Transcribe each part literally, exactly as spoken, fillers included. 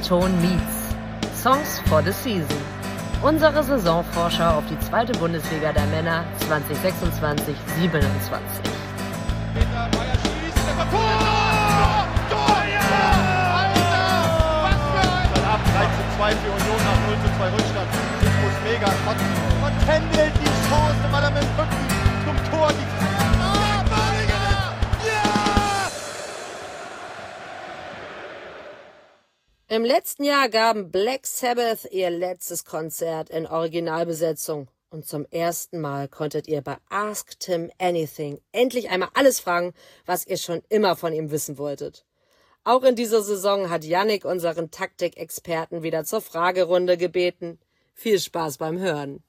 Ton Meets. Songs for the Season. Unsere Saisonvorschau auf die zweite Bundesliga der Männer zwanzig sechsundzwanzig siebenundzwanzig. Peter Meyer schießt, der Tor! Tor! Ja! Alter! Was für ein... Dann ab drei zu zwei für Union nach null zu zwei Rückstand. Das muss mega. Und, und händelt die Chance, weil er mit dem Rücken zum Tor die... Ah, Balinger! Ja! Im letzten Jahr gaben Black Sabbath ihr letztes Konzert in Originalbesetzung. Und zum ersten Mal konntet ihr bei Ask Tim Anything endlich einmal alles fragen, was ihr schon immer von ihm wissen wolltet. Auch in dieser Saison hat Yannick unseren Taktikexperten wieder zur Fragerunde gebeten. Viel Spaß beim Hören.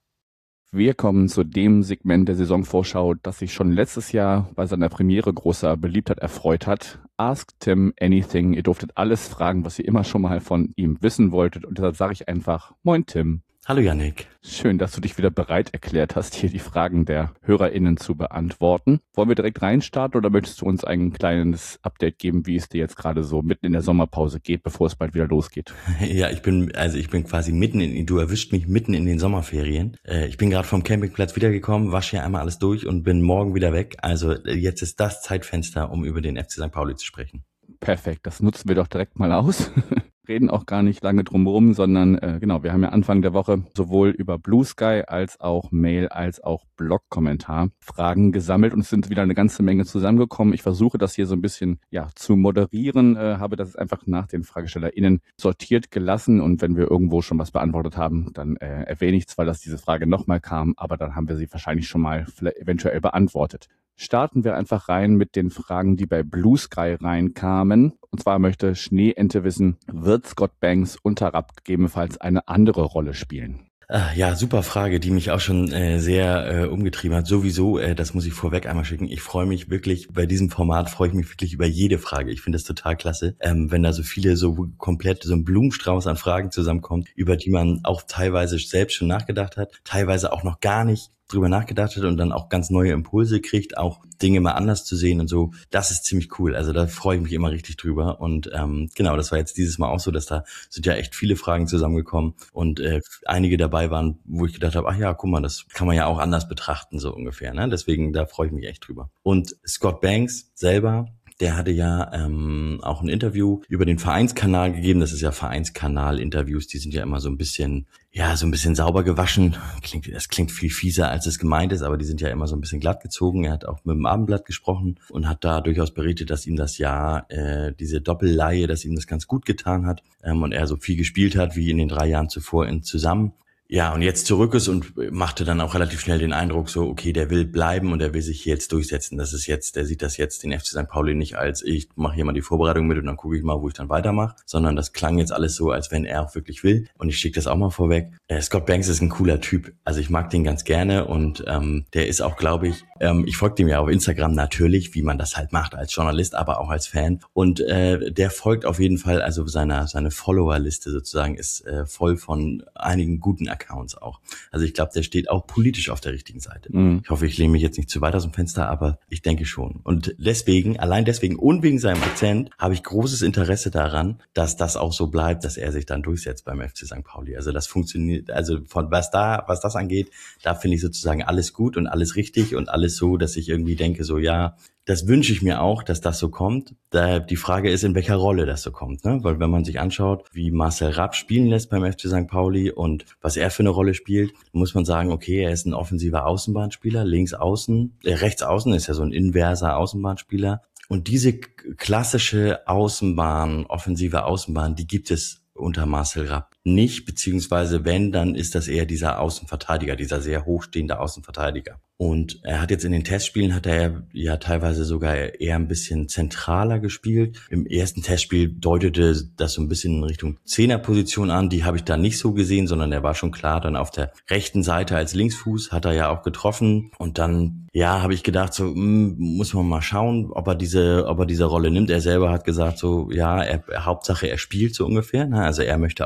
Wir kommen zu dem Segment der Saisonvorschau, das sich schon letztes Jahr bei seiner Premiere großer Beliebtheit erfreut hat. Ask Tim Anything. Ihr durftet alles fragen, was ihr immer schon mal von ihm wissen wolltet. Und deshalb sage ich einfach, moin Tim. Hallo Yannick. Schön, dass du dich wieder bereit erklärt hast, hier die Fragen der HörerInnen zu beantworten. Wollen wir direkt reinstarten oder möchtest du uns ein kleines Update geben, wie es dir jetzt gerade so mitten in der Sommerpause geht, bevor es bald wieder losgeht? Ja, ich bin also ich bin quasi mitten in, du erwischt mich mitten in den Sommerferien. Äh, ich bin gerade vom Campingplatz wiedergekommen, wasche hier einmal alles durch und bin morgen wieder weg. Also jetzt ist das Zeitfenster, um über den F C Sankt Pauli zu sprechen. Perfekt, das nutzen wir doch direkt mal aus. Reden auch gar nicht lange drum herum, sondern äh, genau, wir haben ja Anfang der Woche sowohl über Blue Sky als auch Mail als auch Blog-Kommentar Fragen gesammelt und es sind wieder eine ganze Menge zusammengekommen. Ich versuche das hier so ein bisschen ja zu moderieren, äh, habe das einfach nach den FragestellerInnen sortiert gelassen und wenn wir irgendwo schon was beantwortet haben, dann äh, erwähne ich zwar, dass diese Frage nochmal kam, aber dann haben wir sie wahrscheinlich schon mal vielleicht eventuell beantwortet. Starten wir einfach rein mit den Fragen, die bei Blue Sky reinkamen. Und zwar möchte Schneeente wissen, wird Scott Banks unter Rapp gegebenenfalls eine andere Rolle spielen? Ja, super Frage, die mich auch schon äh, sehr äh, umgetrieben hat. Sowieso, äh, das muss ich vorweg einmal schicken. Ich freue mich wirklich, bei diesem Format freue ich mich wirklich über jede Frage. Ich finde das total klasse, ähm, wenn da so viele, so komplett so ein Blumenstrauß an Fragen zusammenkommt, über die man auch teilweise selbst schon nachgedacht hat, teilweise auch noch gar nicht drüber nachgedacht hat und dann auch ganz neue Impulse kriegt, auch Dinge mal anders zu sehen und so. Das ist ziemlich cool. Also da freue ich mich immer richtig drüber. Und ähm, genau, das war jetzt dieses Mal auch so, dass da sind ja echt viele Fragen zusammengekommen und äh, einige dabei waren, wo ich gedacht habe, ach ja, guck mal, das kann man ja auch anders betrachten, so ungefähr. Ne? Deswegen, da freue ich mich echt drüber. Und Scott Banks selber, der hatte ja ähm, auch ein Interview über den Vereinskanal gegeben. Das ist ja Vereinskanal-Interviews, die sind ja immer so ein bisschen, ja, so ein bisschen sauber gewaschen. Klingt, das klingt viel fieser, als es gemeint ist, aber die sind ja immer so ein bisschen glatt gezogen. Er hat auch mit dem Abendblatt gesprochen und hat da durchaus berichtet, dass ihm das Jahr, äh, diese Doppelleihe, dass ihm das ganz gut getan hat ähm, und er so viel gespielt hat wie in den drei Jahren zuvor in zusammen. Ja, und jetzt zurück ist und machte dann auch relativ schnell den Eindruck so, okay, der will bleiben und der will sich jetzt durchsetzen. Das ist jetzt, der sieht das jetzt, den F C Sankt Pauli nicht als, ich mache hier mal die Vorbereitung mit und dann gucke ich mal, wo ich dann weitermache, sondern das klang jetzt alles so, als wenn er auch wirklich will. Und ich schicke das auch mal vorweg. Äh, Scott Banks ist ein cooler Typ. Also ich mag den ganz gerne und ähm, der ist auch, glaube ich, ähm, ich folge dem ja auf Instagram natürlich, wie man das halt macht als Journalist, aber auch als Fan. Und äh, der folgt auf jeden Fall, also seine, seine Followerliste sozusagen ist äh, voll von einigen guten Accounts auch. Also ich glaube, der steht auch politisch auf der richtigen Seite. Mhm. Ich hoffe, ich lehne mich jetzt nicht zu weit aus dem Fenster, aber ich denke schon. Und deswegen, allein deswegen und wegen seinem Akzent, habe ich großes Interesse daran, dass das auch so bleibt, dass er sich dann durchsetzt beim F C Sankt Pauli. Also das funktioniert, also von was da, was das angeht, da finde ich sozusagen alles gut und alles richtig und alles so, dass ich irgendwie denke, so ja, das wünsche ich mir auch, dass das so kommt. Da die Frage ist, in welcher Rolle das so kommt, ne? Weil wenn man sich anschaut, wie Marcel Rapp spielen lässt beim F C Sankt Pauli und was er für eine Rolle spielt, muss man sagen, okay, er ist ein offensiver Außenbahnspieler, links außen, äh, rechts außen ist ja so ein inverser Außenbahnspieler. Und diese klassische Außenbahn, offensive Außenbahn, die gibt es unter Marcel Rapp nicht, beziehungsweise wenn, dann ist das eher dieser Außenverteidiger, dieser sehr hochstehende Außenverteidiger. Und er hat jetzt in den Testspielen, hat er ja teilweise sogar eher ein bisschen zentraler gespielt. Im ersten Testspiel deutete das so ein bisschen in Richtung Zehnerposition an, die habe ich da nicht so gesehen, sondern er war schon klar dann auf der rechten Seite als Linksfuß, hat er ja auch getroffen und dann ja, habe ich gedacht, so mh, muss man mal schauen, ob er diese, ob er diese Rolle nimmt. Er selber hat gesagt, so ja, er, Hauptsache er spielt so ungefähr. Ne? Also er möchte auf jeden Fall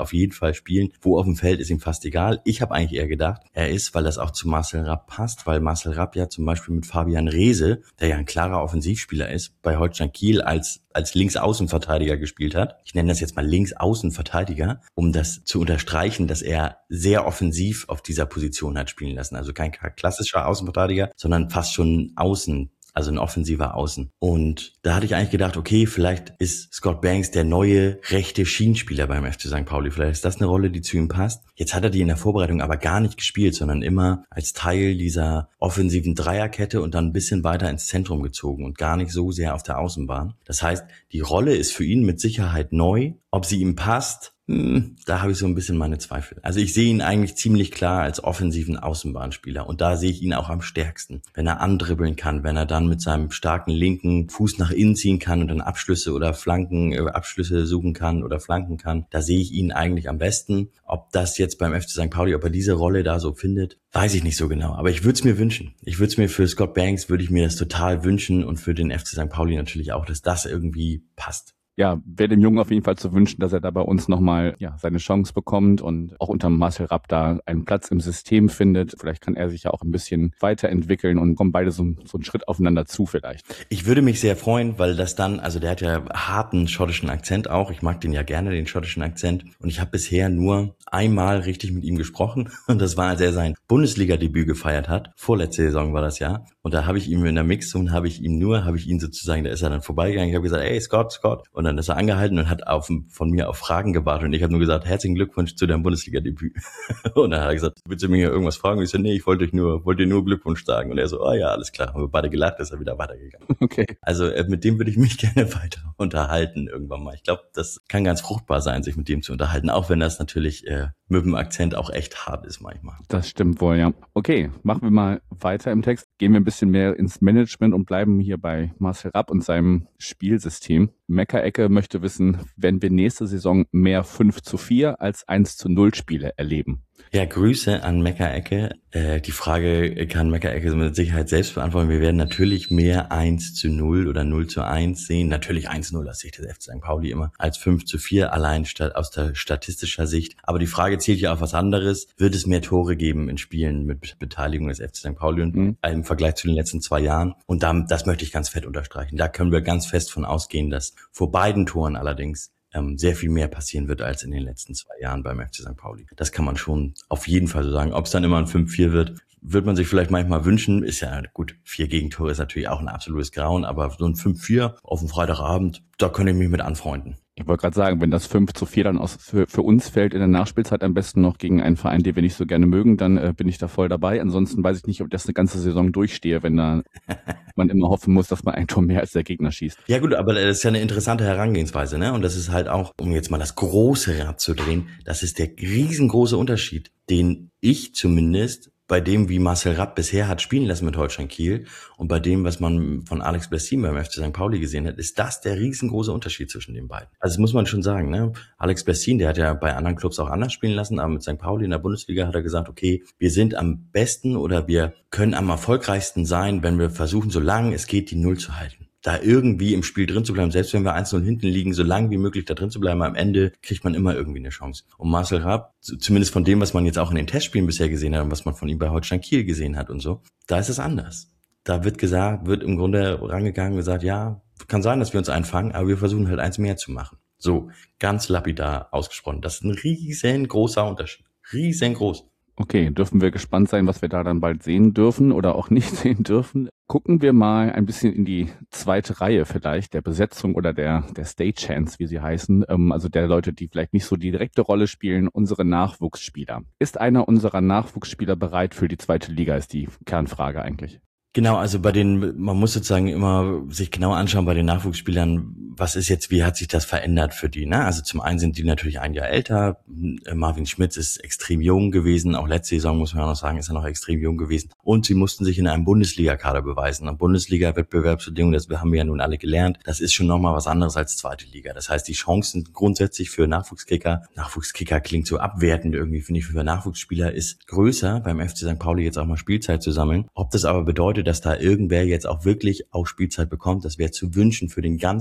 Fußball spielen. Wo auf dem Feld ist ihm fast egal. Ich habe eigentlich eher gedacht, er ist, weil das auch zu Marcel Rapp passt, weil Marcel Rapp ja zum Beispiel mit Fabian Reese, der ja ein klarer Offensivspieler ist, bei Holstein Kiel als als Linksaußenverteidiger gespielt hat. Ich nenne das jetzt mal Linksaußenverteidiger, um das zu unterstreichen, dass er sehr offensiv auf dieser Position hat spielen lassen. Also kein klassischer Außenverteidiger, sondern fast schon außen. Also ein offensiver Außen. Und da hatte ich eigentlich gedacht, okay, vielleicht ist Scott Banks der neue rechte Schienenspieler beim F C Sankt Pauli. Vielleicht ist das eine Rolle, die zu ihm passt. Jetzt hat er die in der Vorbereitung aber gar nicht gespielt, sondern immer als Teil dieser offensiven Dreierkette und dann ein bisschen weiter ins Zentrum gezogen und gar nicht so sehr auf der Außenbahn. Das heißt, die Rolle ist für ihn mit Sicherheit neu. Ob sie ihm passt, Hm, da habe ich so ein bisschen meine Zweifel. Also ich sehe ihn eigentlich ziemlich klar als offensiven Außenbahnspieler und da sehe ich ihn auch am stärksten. Wenn er andribbeln kann, wenn er dann mit seinem starken linken Fuß nach innen ziehen kann und dann Abschlüsse oder Flanken, äh, Abschlüsse suchen kann oder flanken kann, da sehe ich ihn eigentlich am besten. Ob das jetzt beim F C Sankt Pauli, ob er diese Rolle da so findet, weiß ich nicht so genau. Aber ich würde es mir wünschen. Ich würde es mir für Scott Banks, würde ich mir das total wünschen und für den F C Sankt Pauli natürlich auch, dass das irgendwie passt. Ja, wäre dem Jungen auf jeden Fall zu wünschen, dass er da bei uns nochmal ja, seine Chance bekommt und auch unter Marcel Rapp da einen Platz im System findet. Vielleicht kann er sich ja auch ein bisschen weiterentwickeln und kommen beide so, so einen Schritt aufeinander zu vielleicht. Ich würde mich sehr freuen, weil das dann, also der hat ja harten schottischen Akzent auch. Ich mag den ja gerne, den schottischen Akzent. Und ich habe bisher nur einmal richtig mit ihm gesprochen. Und das war, als er sein Bundesliga-Debüt gefeiert hat. Vorletzte Saison war das ja. Und da habe ich ihm in der Mixzone, habe ich ihm nur, habe ich ihn sozusagen, da ist er dann vorbeigegangen. Ich habe gesagt, hey Scott, Scott. Und dann ist er angehalten und hat auf, von mir auf Fragen gewartet. Und ich habe nur gesagt, herzlichen Glückwunsch zu deinem Bundesliga-Debüt. Und dann hat er gesagt, willst du mir hier irgendwas fragen? Und ich so, nee, ich wollte dich nur, wollte dir nur Glückwunsch sagen. Und er so, oh ja, alles klar. Haben wir beide gelacht, ist er wieder weitergegangen. Okay. Also äh, mit dem würde ich mich gerne weiter unterhalten irgendwann mal. Ich glaube, das kann ganz fruchtbar sein, sich mit dem zu unterhalten, auch wenn das natürlich äh, mit dem Akzent auch echt hart ist manchmal. Das stimmt wohl, ja. Okay, machen wir mal weiter im Text. Gehen wir ein bisschen mehr ins Management und bleiben hier bei Marcel Rapp und seinem Spielsystem. Meckerecke möchte wissen, werden wir nächste Saison mehr fünf zu vier als eins zu null Spiele erleben? Ja, Grüße an Meckerecke. Äh, die Frage kann Meckerecke mit Sicherheit selbst beantworten. Wir werden natürlich mehr eins zu null oder null zu eins sehen. Natürlich eins zu null aus Sicht des F C Sankt Pauli immer als fünf zu vier allein statt aus der statistischer Sicht. Aber die Frage zielt ja auf was anderes. Wird es mehr Tore geben in Spielen mit Beteiligung des F C Sankt Pauli mhm. im Vergleich zu den letzten zwei Jahren? Und dann, das möchte ich ganz fett unterstreichen. Da können wir ganz fest von ausgehen, dass vor beiden Toren allerdings ähm, sehr viel mehr passieren wird als in den letzten zwei Jahren beim F C Sankt Pauli. Das kann man schon auf jeden Fall so sagen. Ob es dann immer ein fünf vier wird, wird man sich vielleicht manchmal wünschen. Ist ja gut, vier Gegentore ist natürlich auch ein absolutes Grauen, aber so ein fünf vier auf dem Freitagabend, da könnte ich mich mit anfreunden. Ich wollte gerade sagen, wenn das fünf zu vier dann aus, für, für uns fällt in der Nachspielzeit am besten noch gegen einen Verein, den wir nicht so gerne mögen, dann äh, bin ich da voll dabei. Ansonsten weiß ich nicht, ob ich das eine ganze Saison durchstehe, wenn da man immer hoffen muss, dass man ein Tor mehr als der Gegner schießt. Ja gut, aber das ist ja eine interessante Herangehensweise, ne? Und das ist halt auch, um jetzt mal das große Rad zu drehen, das ist der riesengroße Unterschied, den ich zumindest bei dem, wie Marcel Rapp bisher hat spielen lassen mit Holstein Kiel und bei dem, was man von Alex Blessin beim F C Sankt Pauli gesehen hat, ist das der riesengroße Unterschied zwischen den beiden. Also das muss man schon sagen, ne? Alex Blessin, der hat ja bei anderen Clubs auch anders spielen lassen, aber mit Sankt Pauli in der Bundesliga hat er gesagt, okay, wir sind am besten oder wir können am erfolgreichsten sein, wenn wir versuchen, solange es geht, die Null zu halten. Da irgendwie im Spiel drin zu bleiben, selbst wenn wir eins null hinten liegen, so lange wie möglich da drin zu bleiben, am Ende kriegt man immer irgendwie eine Chance. Und Marcel Rapp, zumindest von dem, was man jetzt auch in den Testspielen bisher gesehen hat und was man von ihm bei Holstein Kiel gesehen hat und so, da ist es anders. Da wird gesagt, wird im Grunde rangegangen und gesagt, ja, kann sein, dass wir uns einfangen, aber wir versuchen halt eins mehr zu machen. So, ganz lapidar ausgesprochen. Das ist ein riesengroßer Unterschied. Riesengroß. Okay, dürfen wir gespannt sein, was wir da dann bald sehen dürfen oder auch nicht sehen dürfen. Gucken wir mal ein bisschen in die zweite Reihe vielleicht, der Besetzung oder der der Stagehands, wie sie heißen, ähm, also der Leute, die vielleicht nicht so die direkte Rolle spielen, unsere Nachwuchsspieler. Ist einer unserer Nachwuchsspieler bereit für die zweite Liga, ist die Kernfrage eigentlich. Genau, also bei den, man muss sozusagen immer sich genau anschauen bei den Nachwuchsspielern, was ist jetzt, wie hat sich das verändert für die, ne? Also zum einen sind die natürlich ein Jahr älter, Marvin Schmitz ist extrem jung gewesen, auch letzte Saison muss man ja noch sagen, ist er noch extrem jung gewesen und sie mussten sich in einem Bundesliga-Kader beweisen. Und Bundesliga-Wettbewerbsbedingungen, das haben wir ja nun alle gelernt, das ist schon nochmal was anderes als zweite Liga. Das heißt, die Chancen grundsätzlich für Nachwuchskicker, Nachwuchskicker klingt so abwertend irgendwie, finde ich, für Nachwuchsspieler ist größer, beim F C Sankt Pauli jetzt auch mal Spielzeit zu sammeln. Ob das aber bedeutet, dass da irgendwer jetzt auch wirklich auch Spielzeit bekommt, das wäre zu wünschen für den ganzen Verein,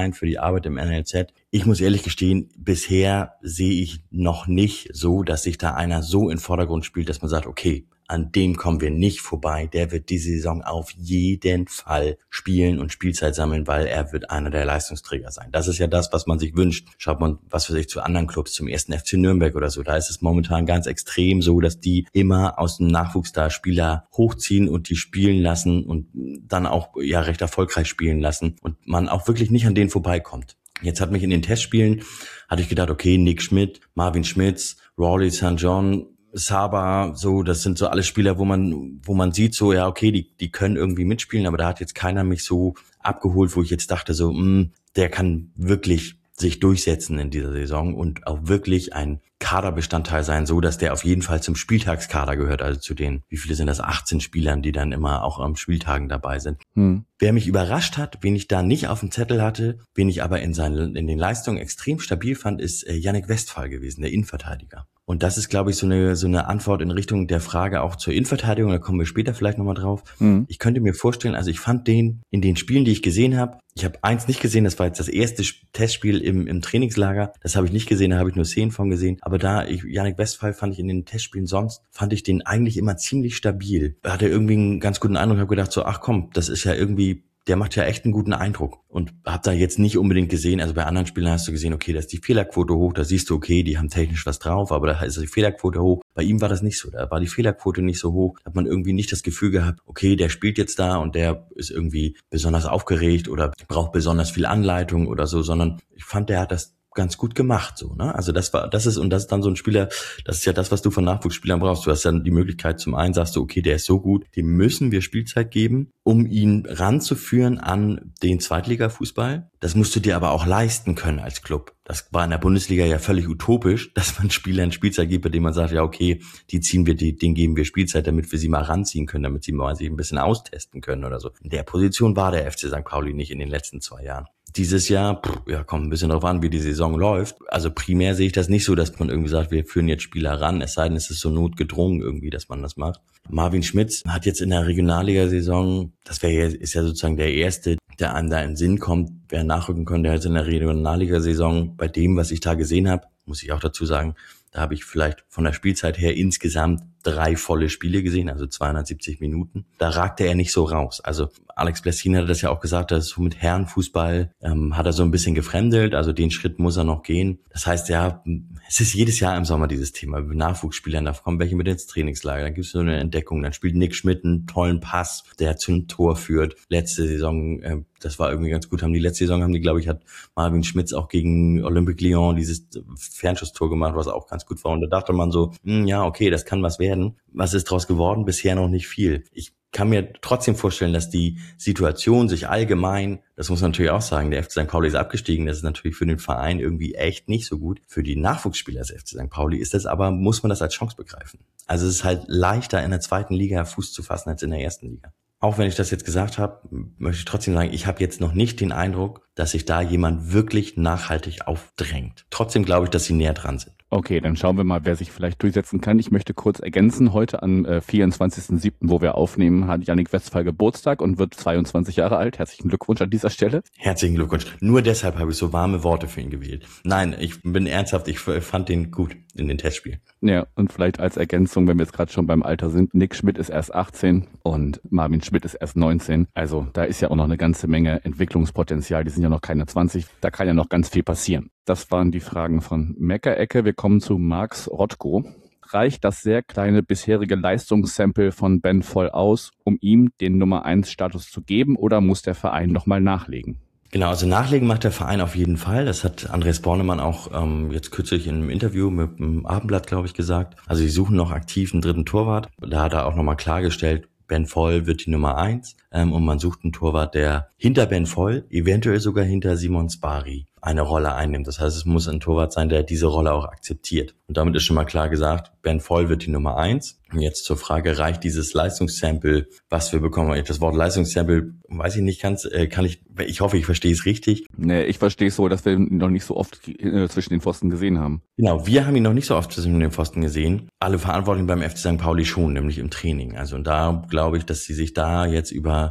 Verein, für die Arbeit im N L Z. Ich muss ehrlich gestehen, bisher sehe ich noch nicht so, dass sich da einer so in Vordergrund spielt, dass man sagt, okay, an dem kommen wir nicht vorbei. Der wird diese Saison auf jeden Fall spielen und Spielzeit sammeln, weil er wird einer der Leistungsträger sein. Das ist ja das, was man sich wünscht. Schaut man, was weiß ich, zu anderen Clubs, zum ersten F C Nürnberg oder so. Da ist es momentan ganz extrem so, dass die immer aus dem Nachwuchs da Spieler hochziehen und die spielen lassen und dann auch ja recht erfolgreich spielen lassen und man auch wirklich nicht an denen vorbeikommt. Jetzt hat mich in den Testspielen, hatte ich gedacht, okay, Nick Schmidt, Marvin Schmitz, Rawley Sankt John, Saba, so, das sind so alle Spieler, wo man, wo man sieht, so, ja, okay, die, die können irgendwie mitspielen, aber da hat jetzt keiner mich so abgeholt, wo ich jetzt dachte, so, mh, der kann wirklich sich durchsetzen in dieser Saison und auch wirklich ein Kaderbestandteil sein, so dass der auf jeden Fall zum Spieltagskader gehört, also zu den, wie viele sind das, achtzehn Spielern, die dann immer auch am Spieltagen dabei sind. Hm. Wer mich überrascht hat, wen ich da nicht auf dem Zettel hatte, wen ich aber in seinen, in den Leistungen extrem stabil fand, ist äh, Yannick Westphal gewesen, der Innenverteidiger. Und das ist, glaube ich, so eine so eine Antwort in Richtung der Frage auch zur Innenverteidigung, da kommen wir später vielleicht nochmal drauf. Mhm. Ich könnte mir vorstellen, also ich fand den in den Spielen, die ich gesehen habe, ich habe eins nicht gesehen, das war jetzt das erste Testspiel im im Trainingslager, das habe ich nicht gesehen, da habe ich nur Szenen von gesehen, aber da, ich, Yannick Westphal fand ich in den Testspielen sonst, fand ich den eigentlich immer ziemlich stabil. Da hatte irgendwie einen ganz guten Eindruck, habe gedacht so, ach komm, das ist ja irgendwie, der macht ja echt einen guten Eindruck und hab da jetzt nicht unbedingt gesehen, also bei anderen Spielern hast du gesehen, okay, da ist die Fehlerquote hoch, da siehst du, okay, die haben technisch was drauf, aber da ist die Fehlerquote hoch. Bei ihm war das nicht so, da war die Fehlerquote nicht so hoch, da hat man irgendwie nicht das Gefühl gehabt, okay, der spielt jetzt da und der ist irgendwie besonders aufgeregt oder braucht besonders viel Anleitung oder so, sondern ich fand, der hat das ganz gut gemacht, so, ne? Also das war, das ist, und das ist dann so ein Spieler, das ist ja das, was du von Nachwuchsspielern brauchst. Du hast dann die Möglichkeit, zum einen sagst du, okay, der ist so gut, dem müssen wir Spielzeit geben, um ihn ranzuführen an den Zweitliga-Fußball. Das musst du dir aber auch leisten können als Club. Das war in der Bundesliga ja völlig utopisch, dass man Spielern Spielzeit gibt, bei dem man sagt, ja, okay, die ziehen wir, die, denen geben wir Spielzeit, damit wir sie mal ranziehen können, damit sie mal sich ein bisschen austesten können oder so. In der Position war der F C Sankt Pauli nicht in den letzten zwei Jahren. Dieses Jahr, pff, ja, kommt ein bisschen drauf an, wie die Saison läuft. Also primär sehe ich das nicht so, dass man irgendwie sagt, wir führen jetzt Spieler ran, es sei denn, es ist so notgedrungen irgendwie, dass man das macht. Marvin Schmitz hat jetzt in der Regionalliga-Saison, das wäre ja, ist ja sozusagen der erste, der einem da in den Sinn kommt, wer nachrücken könnte, der hat in der Regionalliga-Saison, bei dem, was ich da gesehen habe, muss ich auch dazu sagen, da habe ich vielleicht von der Spielzeit her insgesamt drei volle Spiele gesehen, also zweihundertsiebzig Minuten. Da ragte er nicht so raus. Also Alex Blessin hat das ja auch gesagt, dass so mit Herrenfußball ähm, hat er so ein bisschen gefremdelt, also den Schritt muss er noch gehen. Das heißt, ja, es ist jedes Jahr im Sommer dieses Thema, mit Nachwuchsspielern, da kommen welche mit ins Trainingslager, dann gibt es so eine Entdeckung, dann spielt Nick Schmidt einen tollen Pass, der zum Tor führt. Letzte Saison, äh, das war irgendwie ganz gut, haben die letzte Saison, haben die, glaube ich, hat Marvin Schmitz auch gegen Olympique Lyon dieses Fernschusstor gemacht, was auch ganz gut war. Und da dachte man so, mh, ja, okay, das kann was werden. Was ist draus geworden? Bisher noch nicht viel. Ich kann mir trotzdem vorstellen, dass die Situation sich allgemein, das muss man natürlich auch sagen, der F C Sankt Pauli ist abgestiegen, das ist natürlich für den Verein irgendwie echt nicht so gut. Für die Nachwuchsspieler des F C Sankt Pauli ist das aber, muss man das als Chance begreifen. Also es ist halt leichter in der zweiten Liga Fuß zu fassen als in der ersten Liga. Auch wenn ich das jetzt gesagt habe, möchte ich trotzdem sagen, ich habe jetzt noch nicht den Eindruck, dass sich da jemand wirklich nachhaltig aufdrängt. Trotzdem glaube ich, dass sie näher dran sind. Okay, dann schauen wir mal, wer sich vielleicht durchsetzen kann. Ich möchte kurz ergänzen, heute am äh, vierundzwanzigsten siebten, wo wir aufnehmen, hat Yannick Westphal Geburtstag und wird zweiundzwanzig Jahre alt. Herzlichen Glückwunsch an dieser Stelle. Herzlichen Glückwunsch. Nur deshalb habe ich so warme Worte für ihn gewählt. Nein, ich bin ernsthaft, ich fand den gut in den Testspielen. Ja, und vielleicht als Ergänzung, wenn wir jetzt gerade schon beim Alter sind, Nick Schmidt ist erst achtzehn und Marvin Schmidt ist erst neunzehn. Also da ist ja auch noch eine ganze Menge Entwicklungspotenzial. Die sind ja noch keine zwanzig. Da kann ja noch ganz viel passieren. Das waren die Fragen von Meckerecke. Wir kommen zu Marx Rottko. Reicht das sehr kleine bisherige Leistungssample von Ben Voll aus, um ihm den Nummer eins Status zu geben, oder muss der Verein nochmal nachlegen? Genau, also nachlegen macht der Verein auf jeden Fall. Das hat Andreas Bornemann auch ähm, jetzt kürzlich in einem Interview mit dem Abendblatt, glaube ich, gesagt. Also sie suchen noch aktiv einen dritten Torwart. Da hat er auch nochmal klargestellt, Ben Voll wird die Nummer eins ähm, und man sucht einen Torwart, der hinter Ben Voll, eventuell sogar hinter Simon Spari, eine Rolle einnimmt. Das heißt, es muss ein Torwart sein, der diese Rolle auch akzeptiert. Und damit ist schon mal klar gesagt, Ben Voll wird die Nummer eins. Und jetzt zur Frage, reicht dieses Leistungssample, was wir bekommen? Das Wort Leistungssample, weiß ich nicht ganz, äh, kann ich, ich hoffe, ich verstehe es richtig. Nee, ich verstehe es so, dass wir ihn noch nicht so oft äh, zwischen den Pfosten gesehen haben. Genau, wir haben ihn noch nicht so oft zwischen den Pfosten gesehen. Alle Verantwortlichen beim F C Sankt Pauli schon, nämlich im Training. Also und da glaube ich, dass sie sich da jetzt über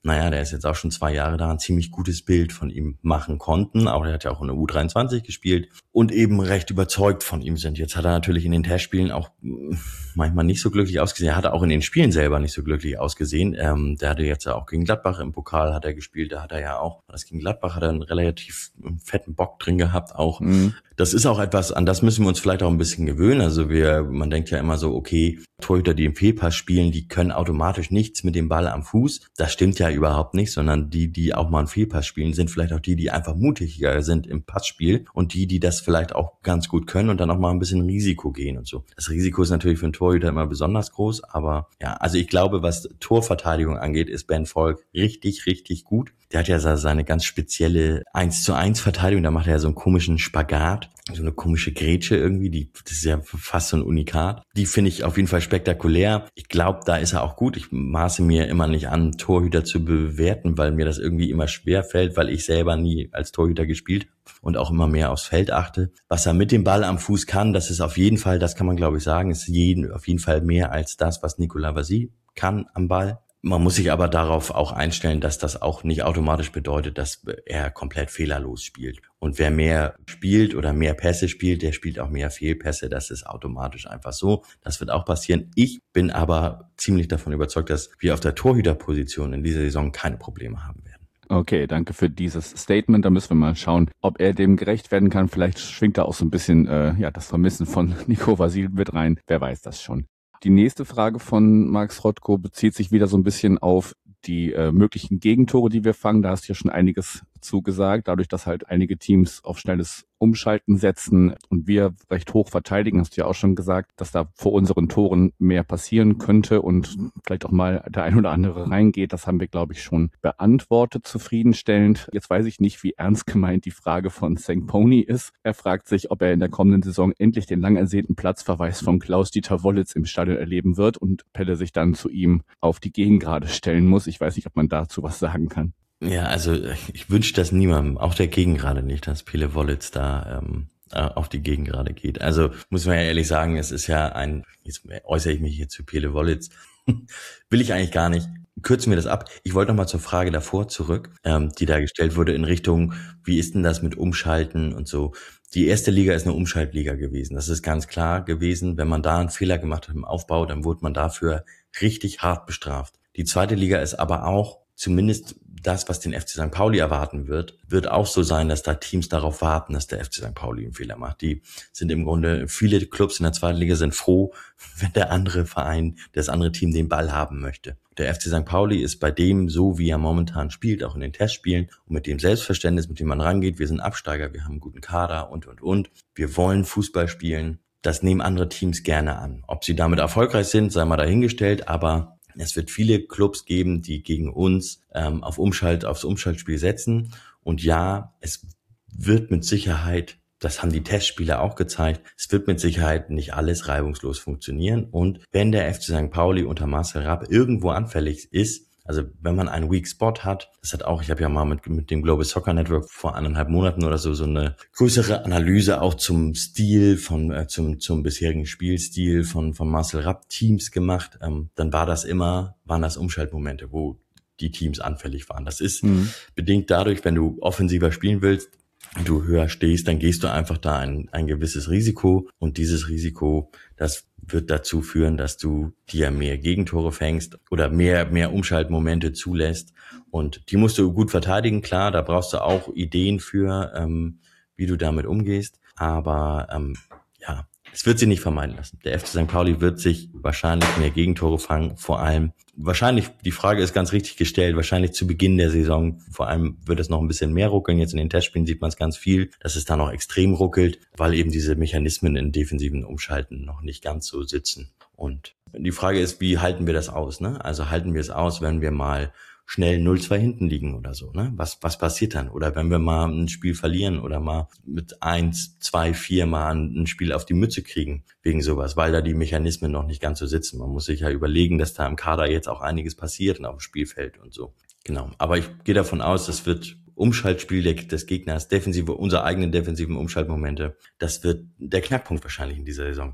naja, der ist jetzt auch schon zwei Jahre da, ein ziemlich gutes Bild von ihm machen konnten. Aber er hat ja auch in der U dreiundzwanzig gespielt und eben recht überzeugt von ihm sind. Jetzt hat er natürlich in den Testspielen auch manchmal nicht so glücklich ausgesehen. Er hat auch in den Spielen selber nicht so glücklich ausgesehen. Ähm, der hatte jetzt ja auch gegen Gladbach im Pokal hat er gespielt. Da hat er ja auch, das gegen Gladbach hat er einen relativ fetten Bock drin gehabt auch. Mhm. Das ist auch etwas, an das müssen wir uns vielleicht auch ein bisschen gewöhnen. Also wir, man denkt ja immer so, okay, Torhüter, die im Fehlpass spielen, die können automatisch nichts mit dem Ball am Fuß. Das stimmt ja überhaupt nicht, sondern die, die auch mal einen Fehlpass spielen, sind vielleicht auch die, die einfach mutiger sind im Passspiel und die, die das vielleicht auch ganz gut können und dann auch mal ein bisschen Risiko gehen und so. Das Risiko ist natürlich für einen Torhüter immer besonders groß, aber ja, also ich glaube, was Torverteidigung angeht, ist Ben Volk richtig, richtig gut. Der hat ja seine ganz spezielle eins zu eins Verteidigung, da macht er ja so einen komischen Spagat, so eine komische Grätsche irgendwie, die, das ist ja fast so ein Unikat. Die finde ich auf jeden Fall spektakulär. Ich glaube, da ist er auch gut. Ich maße mir immer nicht an, Torhüter zu bewerten, weil mir das irgendwie immer schwer fällt, weil ich selber nie als Torhüter gespielt habe und auch immer mehr aufs Feld achte. Was er mit dem Ball am Fuß kann, das ist auf jeden Fall, das kann man glaube ich sagen, ist jeden, auf jeden Fall mehr als das, was Nicolas Vasile kann am Ball. Man muss sich aber darauf auch einstellen, dass das auch nicht automatisch bedeutet, dass er komplett fehlerlos spielt. Und wer mehr spielt oder mehr Pässe spielt, der spielt auch mehr Fehlpässe. Das ist automatisch einfach so. Das wird auch passieren. Ich bin aber ziemlich davon überzeugt, dass wir auf der Torhüterposition in dieser Saison keine Probleme haben werden. Okay, danke für dieses Statement. Da müssen wir mal schauen, ob er dem gerecht werden kann. Vielleicht schwingt da auch so ein bisschen äh, ja das Vermissen von Nico Vasile mit rein. Wer weiß das schon. Die nächste Frage von Max Rothko bezieht sich wieder so ein bisschen auf die äh, möglichen Gegentore, die wir fangen. Da hast du ja schon einiges zugesagt. Dadurch, dass halt einige Teams auf schnelles Umschalten setzen und wir recht hoch verteidigen, hast du ja auch schon gesagt, dass da vor unseren Toren mehr passieren könnte und vielleicht auch mal der ein oder andere reingeht. Das haben wir, glaube ich, schon beantwortet zufriedenstellend. Jetzt weiß ich nicht, wie ernst gemeint die Frage von Sankt Pony ist. Er fragt sich, ob er in der kommenden Saison endlich den lang ersehnten Platzverweis von Klaus-Dieter Wollitz im Stadion erleben wird und Pelle sich dann zu ihm auf die Gegengrade stellen muss. Ich weiß nicht, ob man dazu was sagen kann. Ja, also ich wünsche das niemandem, auch der Gegengrade nicht, dass Pele Wollitz da ähm, auf die Gegengrade geht. Also muss man ja ehrlich sagen, es ist ja ein, jetzt äußere ich mich hier zu Pele Wollitz, will ich eigentlich gar nicht. Kürzen wir das ab. Ich wollte noch mal zur Frage davor zurück, ähm, die da gestellt wurde in Richtung, wie ist denn das mit Umschalten und so. Die erste Liga ist eine Umschaltliga gewesen. Das ist ganz klar gewesen. Wenn man da einen Fehler gemacht hat im Aufbau, dann wurde man dafür richtig hart bestraft. Die zweite Liga ist aber auch zumindest das, was den F C Sankt Pauli erwarten wird, wird auch so sein, dass da Teams darauf warten, dass der F C Sankt Pauli einen Fehler macht. Die sind im Grunde, viele Clubs in der zweiten Liga sind froh, wenn der andere Verein, das andere Team den Ball haben möchte. Der F C Sankt Pauli ist bei dem, so wie er momentan spielt, auch in den Testspielen und mit dem Selbstverständnis, mit dem man rangeht, wir sind Absteiger, wir haben einen guten Kader und, und, und. Wir wollen Fußball spielen. Das nehmen andere Teams gerne an. Ob sie damit erfolgreich sind, sei mal dahingestellt, aber es wird viele Clubs geben, die gegen uns ähm, auf Umschalt, aufs Umschaltspiel setzen. Und ja, es wird mit Sicherheit, das haben die Testspiele auch gezeigt, es wird mit Sicherheit nicht alles reibungslos funktionieren. Und wenn der F C Sankt Pauli unter Marcel Rapp irgendwo anfällig ist, also wenn man einen Weak Spot hat, das hat auch, ich habe ja mal mit, mit dem Global Soccer Network vor eineinhalb Monaten oder so so eine größere Analyse auch zum Stil von, äh, zum zum bisherigen Spielstil von von Marcel Rapp Teams gemacht. Ähm, dann war das immer, waren das Umschaltmomente, wo die Teams anfällig waren. Das ist mhm. bedingt dadurch, wenn du offensiver spielen willst, du höher stehst, dann gehst du einfach da ein, ein gewisses Risiko und dieses Risiko, das wird dazu führen, dass du dir mehr Gegentore fängst oder mehr mehr Umschaltmomente zulässt und die musst du gut verteidigen, klar, da brauchst du auch Ideen für, ähm, wie du damit umgehst, aber ähm, ja, es wird sich nicht vermeiden lassen. Der F C Sankt Pauli wird sich wahrscheinlich mehr Gegentore fangen, vor allem, wahrscheinlich, die Frage ist ganz richtig gestellt, wahrscheinlich zu Beginn der Saison, vor allem wird es noch ein bisschen mehr ruckeln, jetzt in den Testspielen sieht man es ganz viel, dass es da noch extrem ruckelt, weil eben diese Mechanismen in defensiven Umschalten noch nicht ganz so sitzen. Und die Frage ist, wie halten wir das aus, ne? Also halten wir es aus, wenn wir mal schnell null zwei hinten liegen oder so, ne? Was, was passiert dann? Oder wenn wir mal ein Spiel verlieren oder mal mit eins, zwei, vier mal ein Spiel auf die Mütze kriegen wegen sowas, weil da die Mechanismen noch nicht ganz so sitzen. Man muss sich ja überlegen, dass da im Kader jetzt auch einiges passiert und auf dem Spielfeld und so. Genau. Aber ich gehe davon aus, das wird Umschaltspiel des Gegners, defensive, unsere eigenen defensiven Umschaltmomente, das wird der Knackpunkt wahrscheinlich in dieser Saison werden.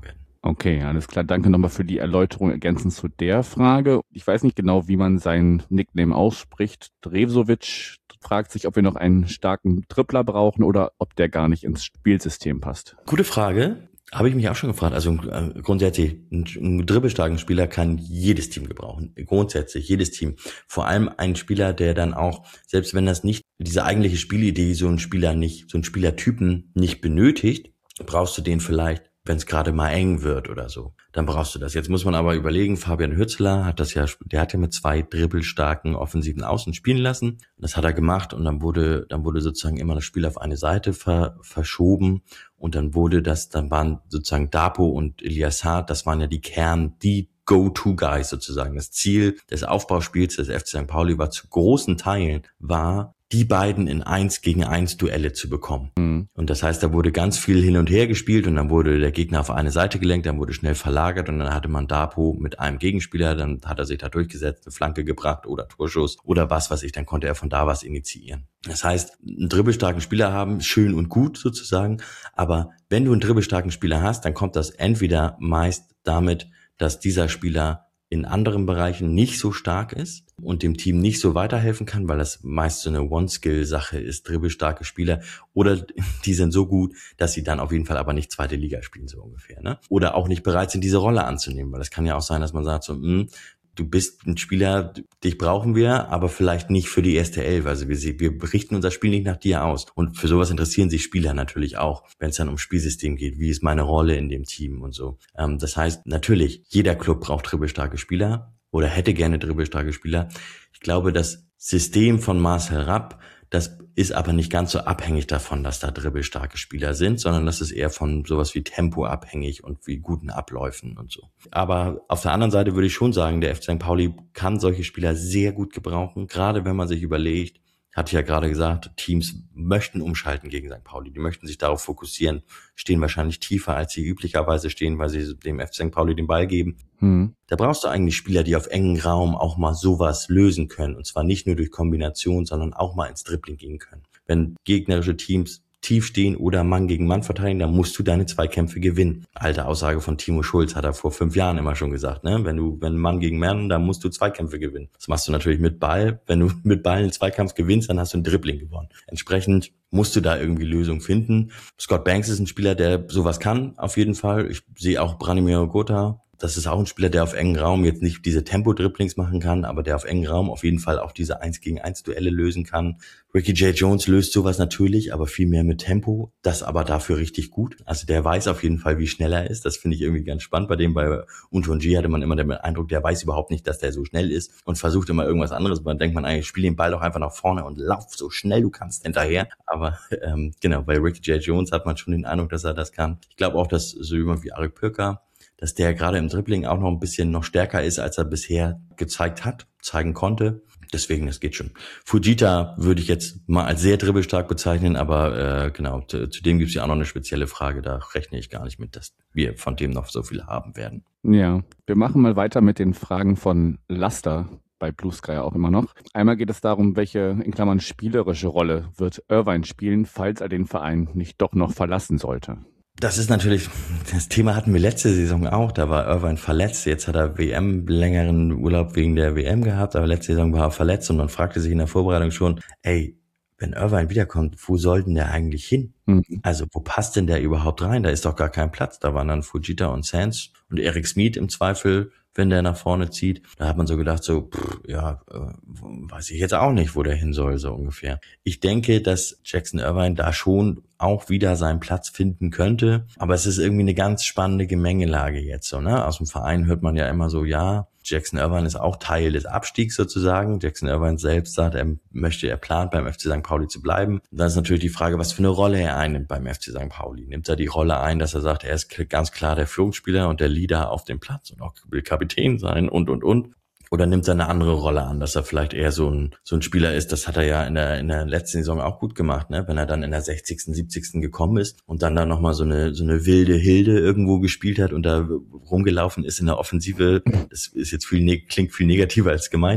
Okay, alles klar. Danke nochmal für die Erläuterung ergänzend zu der Frage. Ich weiß nicht genau, wie man seinen Nickname ausspricht. Drevsovic fragt sich, ob wir noch einen starken Tripler brauchen oder ob der gar nicht ins Spielsystem passt. Gute Frage. Habe ich mich auch schon gefragt. Also äh, grundsätzlich, ein, ein dribbelstarken Spieler kann jedes Team gebrauchen. Grundsätzlich, jedes Team. Vor allem ein Spieler, der dann auch, selbst wenn das nicht, diese eigentliche Spielidee so ein Spieler nicht, so ein Spielertypen nicht benötigt, brauchst du den vielleicht, wenn es gerade mal eng wird oder so, dann brauchst du das. Jetzt muss man aber überlegen, Fabian Hützler hat das ja, der hat ja mit zwei dribbelstarken offensiven Außen spielen lassen. Das hat er gemacht und dann wurde, dann wurde sozusagen immer das Spiel auf eine Seite ver, verschoben und dann wurde das, dann waren sozusagen Dapo und Ilyasat, das waren ja die Kern, die Go-To-Guys sozusagen. Das Ziel des Aufbauspiels des F C Sankt Pauli war zu großen Teilen, war die beiden in eins gegen eins Duelle zu bekommen. Mhm. Und das heißt, da wurde ganz viel hin und her gespielt und dann wurde der Gegner auf eine Seite gelenkt, dann wurde schnell verlagert und dann hatte man Dapo mit einem Gegenspieler, dann hat er sich da durchgesetzt, eine Flanke gebracht oder Torschuss oder was weiß ich, dann konnte er von da was initiieren. Das heißt, einen dribbelstarken Spieler haben, schön und gut sozusagen, aber wenn du einen dribbelstarken Spieler hast, dann kommt das entweder meist damit, dass dieser Spieler in anderen Bereichen nicht so stark ist und dem Team nicht so weiterhelfen kann, weil das meist so eine One-Skill-Sache ist, dribbelstarke Spieler, oder die sind so gut, dass sie dann auf jeden Fall aber nicht zweite Liga spielen, so ungefähr, ne? Oder auch nicht bereit sind, diese Rolle anzunehmen, weil das kann ja auch sein, dass man sagt so, mh, du bist ein Spieler, dich brauchen wir, aber vielleicht nicht für die erste Elf. Also wir, wir richten unser Spiel nicht nach dir aus. Und für sowas interessieren sich Spieler natürlich auch, wenn es dann ums Spielsystem geht. Wie ist meine Rolle in dem Team und so. Ähm, das heißt, natürlich, jeder Club braucht dribbelstarke Spieler oder hätte gerne dribbelstarke Spieler. Ich glaube, das System von Marcel Rapp, das ist aber nicht ganz so abhängig davon, dass da dribbelstarke Spieler sind, sondern das ist eher von sowas wie Tempo abhängig und wie guten Abläufen und so. Aber auf der anderen Seite würde ich schon sagen, der F C Sankt Pauli kann solche Spieler sehr gut gebrauchen, gerade wenn man sich überlegt, hatte ich ja gerade gesagt, Teams möchten umschalten gegen Sankt Pauli, die möchten sich darauf fokussieren, stehen wahrscheinlich tiefer, als sie üblicherweise stehen, weil sie dem F C Sankt Pauli den Ball geben. Hm. Da brauchst du eigentlich Spieler, die auf engen Raum auch mal sowas lösen können, und zwar nicht nur durch Kombination, sondern auch mal ins Dribbling gehen können. Wenn gegnerische Teams tief stehen oder Mann gegen Mann verteidigen, dann musst du deine Zweikämpfe gewinnen. Alte Aussage von Timo Schulz, hat er vor fünf Jahren immer schon gesagt, ne? Wenn du, wenn Mann gegen Mann, dann musst du Zweikämpfe gewinnen. Das machst du natürlich mit Ball. Wenn du mit Ball einen Zweikampf gewinnst, dann hast du ein Dribbling gewonnen. Entsprechend musst du da irgendwie Lösungen finden. Scott Banks ist ein Spieler, der sowas kann, auf jeden Fall. Ich sehe auch Branimir Gotha. Das ist auch ein Spieler, der auf engen Raum jetzt nicht diese Tempo-Dribblings machen kann, aber der auf engen Raum auf jeden Fall auch diese eins gegen eins Duelle lösen kann. Ricky J. Jones löst sowas natürlich, aber viel mehr mit Tempo. Das aber dafür richtig gut. Also der weiß auf jeden Fall, wie schnell er ist. Das finde ich irgendwie ganz spannend. Bei dem, bei Untonji hatte man immer den Eindruck, der weiß überhaupt nicht, dass der so schnell ist und versucht immer irgendwas anderes. Man denkt man eigentlich, spiel den Ball doch einfach nach vorne und lauf so schnell du kannst hinterher. Aber ähm, genau, bei Ricky J. Jones hat man schon den Eindruck, dass er das kann. Ich glaube auch, dass so jemand wie Arik Pirker, dass der gerade im Dribbling auch noch ein bisschen noch stärker ist, als er bisher gezeigt hat, zeigen konnte. Deswegen, das geht schon. Fujita würde ich jetzt mal als sehr dribbelstark bezeichnen, aber äh, genau, zu, zu dem gibt es ja auch noch eine spezielle Frage. Da rechne ich gar nicht mit, dass wir von dem noch so viel haben werden. Ja, wir machen mal weiter mit den Fragen von Laster. Bei Blue Sky auch immer noch. Einmal geht es darum, welche, in Klammern, spielerische Rolle wird Irvine spielen, falls er den Verein nicht doch noch verlassen sollte. Das ist natürlich, das Thema hatten wir letzte Saison auch, da war Irvine verletzt, jetzt hat er W M, längeren Urlaub wegen der W M gehabt, aber letzte Saison war er verletzt und man fragte sich in der Vorbereitung schon, ey, wenn Irvine wiederkommt, wo soll denn der eigentlich hin? Mhm. Also wo passt denn der überhaupt rein? Da ist doch gar kein Platz, da waren dann Fujita und Sands und Eric Smith im Zweifel, wenn der nach vorne zieht. Da hat man so gedacht, so, pff, ja, äh, weiß ich jetzt auch nicht, wo der hin soll, so ungefähr. Ich denke, dass Jackson Irvine da schon auch wieder seinen Platz finden könnte, aber es ist irgendwie eine ganz spannende Gemengelage jetzt so, ne? Aus dem Verein hört man ja immer so, ja, Jackson Irvine ist auch Teil des Abstiegs sozusagen. Jackson Irvine selbst sagt, er möchte, er plant beim F C Sankt Pauli zu bleiben. Und dann ist natürlich die Frage, was für eine Rolle er einnimmt beim F C Sankt Pauli. Nimmt er die Rolle ein, dass er sagt, er ist ganz klar der Führungsspieler und der Leader auf dem Platz und auch will Kapitän sein und, und, und. Oder nimmt er eine andere Rolle an, dass er vielleicht eher so ein so ein Spieler ist, das hat er ja in der in der letzten Saison auch gut gemacht, ne? Wenn er dann in der sechzigsten, siebzigsten gekommen ist und dann da nochmal so eine so eine wilde Hilde irgendwo gespielt hat und da rumgelaufen ist in der Offensive, das ist jetzt viel klingt viel negativer als gemeint ist,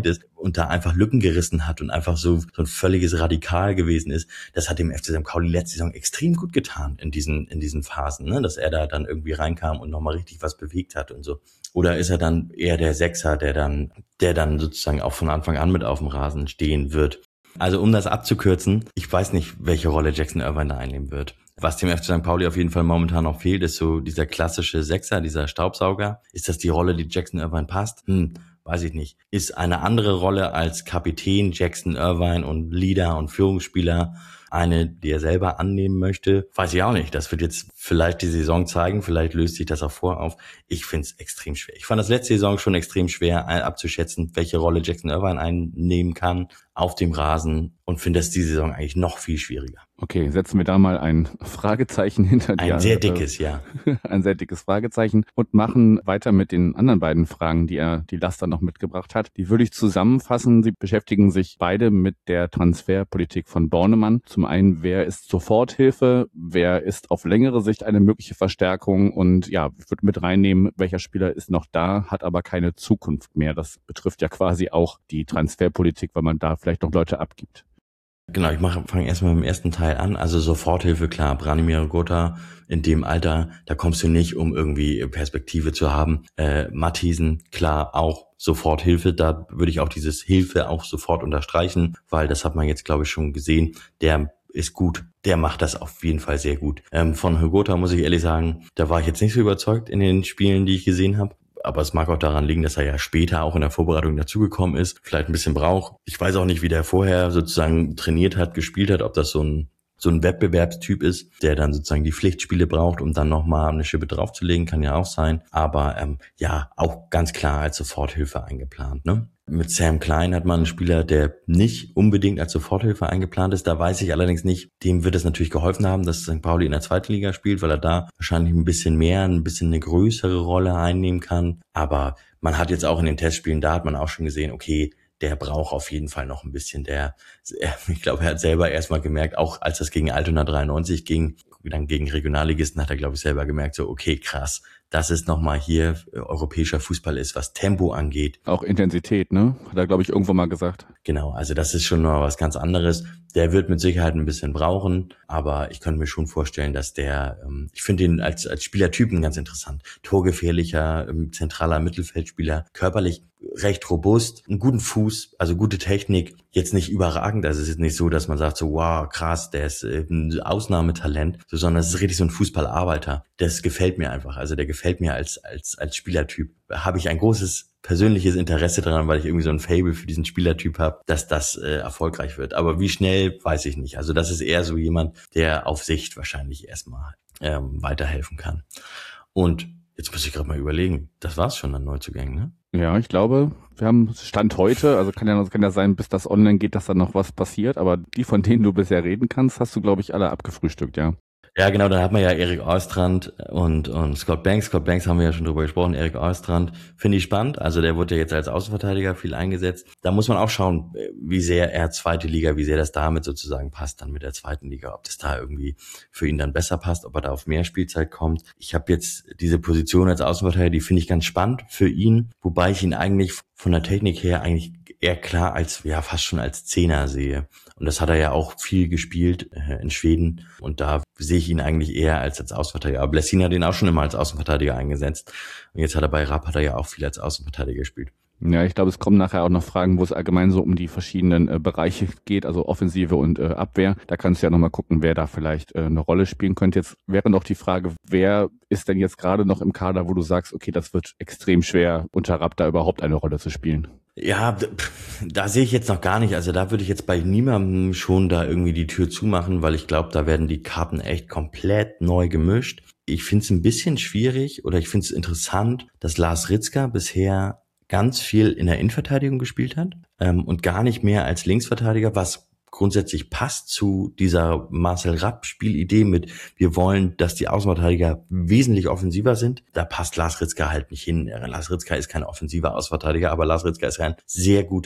und da einfach Lücken gerissen hat und einfach so, so ein völliges Radikal gewesen ist, das hat dem F C Sankt Pauli letzte Saison extrem gut getan in diesen, in diesen Phasen, ne? Dass er da dann irgendwie reinkam und nochmal richtig was bewegt hat und so. Oder ist er dann eher der Sechser, der dann, der dann sozusagen auch von Anfang an mit auf dem Rasen stehen wird? Also um das abzukürzen, ich weiß nicht, welche Rolle Jackson Irvine da einnehmen wird. Was dem F C Sankt Pauli auf jeden Fall momentan noch fehlt, ist so dieser klassische Sechser, dieser Staubsauger. Ist das die Rolle, die Jackson Irvine passt? Hm, weiß ich nicht. Ist eine andere Rolle als Kapitän Jackson Irvine und Leader und Führungsspieler eine, die er selber annehmen möchte? Weiß ich auch nicht. Das wird jetzt vielleicht die Saison zeigen. Vielleicht löst sich das auch vor auf. Ich finde es extrem schwer. Ich fand das letzte Saison schon extrem schwer abzuschätzen, welche Rolle Jackson Irvine einnehmen kann auf dem Rasen und finde das diese Saison eigentlich noch viel schwieriger. Okay, setzen wir da mal ein Fragezeichen hinter dir. Ein sehr dickes, ja. Ein sehr dickes Fragezeichen und machen weiter mit den anderen beiden Fragen, die er, die Laster noch mitgebracht hat. Die würde ich zusammenfassen. Sie beschäftigen sich beide mit der Transferpolitik von Bornemann. Zum einen, wer ist Soforthilfe? Wer ist auf längere Sicht eine mögliche Verstärkung? Und ja, ich würde mit reinnehmen, welcher Spieler ist noch da, hat aber keine Zukunft mehr. Das betrifft ja quasi auch die Transferpolitik, weil man da vielleicht noch Leute abgibt. Genau, ich mache fange erstmal mit dem ersten Teil an. Also Soforthilfe, klar, Branimir Gotha in dem Alter, da kommst du nicht, um irgendwie Perspektive zu haben. Äh, Matthiesen, klar, auch Soforthilfe. Da würde ich auch dieses Hilfe auch sofort unterstreichen, weil das hat man jetzt, glaube ich, schon gesehen. Der ist gut, der macht das auf jeden Fall sehr gut. Ähm, von Hugota muss ich ehrlich sagen, da war ich jetzt nicht so überzeugt in den Spielen, die ich gesehen habe. Aber es mag auch daran liegen, dass er ja später auch in der Vorbereitung dazugekommen ist, vielleicht ein bisschen braucht. Ich weiß auch nicht, wie der vorher sozusagen trainiert hat, gespielt hat, ob das so ein so ein Wettbewerbstyp ist, der dann sozusagen die Pflichtspiele braucht, um dann nochmal eine Schippe draufzulegen, kann ja auch sein. Aber ähm, ja, auch ganz klar als Soforthilfe eingeplant, ne? Mit Sam Klein hat man einen Spieler, der nicht unbedingt als Soforthilfe eingeplant ist. Da weiß ich allerdings nicht, dem wird es natürlich geholfen haben, dass Sankt Pauli in der zweiten Liga spielt, weil er da wahrscheinlich ein bisschen mehr, ein bisschen eine größere Rolle einnehmen kann. Aber man hat jetzt auch in den Testspielen, da hat man auch schon gesehen, okay, der braucht auf jeden Fall noch ein bisschen. Der, ich glaube, er hat selber erstmal gemerkt, auch als das gegen Altona dreiundneunzig ging, dann gegen Regionalligisten, hat er, glaube ich, selber gemerkt, so, okay, krass, dass es nochmal hier europäischer Fußball ist, was Tempo angeht. Auch Intensität, ne? Hat er, glaube ich, irgendwo mal gesagt. Genau, also das ist schon noch was ganz anderes. Der wird mit Sicherheit ein bisschen brauchen, aber ich könnte mir schon vorstellen, dass der, ähm, ich finde ihn als als Spielertypen ganz interessant. Torgefährlicher, ähm, zentraler Mittelfeldspieler, körperlich recht robust, einen guten Fuß, also gute Technik, jetzt nicht überragend. Also es ist nicht so, dass man sagt so, wow, krass, der ist äh, ein Ausnahmetalent, so, sondern es ist richtig so ein Fußballarbeiter. Das gefällt mir einfach, also der gefällt mir als als als Spielertyp. Habe ich ein großes persönliches Interesse daran, weil ich irgendwie so ein Faible für diesen Spielertyp habe, dass das äh, erfolgreich wird. Aber wie schnell, weiß ich nicht. Also das ist eher so jemand, der auf Sicht wahrscheinlich erstmal ähm, weiterhelfen kann. Und jetzt muss ich gerade mal überlegen, das war's schon an Neuzugängen, ne? Ja, ich glaube, wir haben Stand heute, also kann ja, kann ja sein, bis das online geht, dass da noch was passiert, aber die, von denen du bisher reden kannst, hast du, glaube ich, alle abgefrühstückt, ja. Ja, genau, dann hat man ja Erik Oestrand und und Scott Banks. Scott Banks haben wir ja schon drüber gesprochen. Erik Oestrand finde ich spannend. Also der wurde ja jetzt als Außenverteidiger viel eingesetzt. Da muss man auch schauen, wie sehr er zweite Liga, wie sehr das damit sozusagen passt, dann mit der zweiten Liga. Ob das da irgendwie für ihn dann besser passt, ob er da auf mehr Spielzeit kommt. Ich habe jetzt diese Position als Außenverteidiger, die finde ich ganz spannend für ihn. Wobei ich ihn eigentlich von der Technik her eigentlich eher klar als, ja, fast schon als Zehner sehe. Und das hat er ja auch viel gespielt äh, in Schweden. Und da sehe ich ihn eigentlich eher als als Außenverteidiger. Aber Blessin hat ihn auch schon immer als Außenverteidiger eingesetzt. Und jetzt hat er bei Rapp hat er ja auch viel als Außenverteidiger gespielt. Ja, ich glaube, es kommen nachher auch noch Fragen, wo es allgemein so um die verschiedenen äh, Bereiche geht, also Offensive und äh, Abwehr. Da kannst du ja nochmal gucken, wer da vielleicht äh, eine Rolle spielen könnte. Jetzt wäre noch die Frage, wer ist denn jetzt gerade noch im Kader, wo du sagst, okay, das wird extrem schwer, unter Rapp da überhaupt eine Rolle zu spielen? Ja, da sehe ich jetzt noch gar nicht. Also da würde ich jetzt bei niemandem schon da irgendwie die Tür zumachen, weil ich glaube, da werden die Karten echt komplett neu gemischt. Ich finde es ein bisschen schwierig oder ich finde es interessant, dass Lars Ritzka bisher ganz viel in der Innenverteidigung gespielt hat ähm, und gar nicht mehr als Linksverteidiger, was grundsätzlich passt zu dieser Marcel Rapp-Spielidee mit, wir wollen, dass die Außenverteidiger wesentlich offensiver sind. Da passt Lars Ritzka halt nicht hin. Lars Ritzka ist kein offensiver Außenverteidiger, aber Lars Ritzka ist ein sehr guter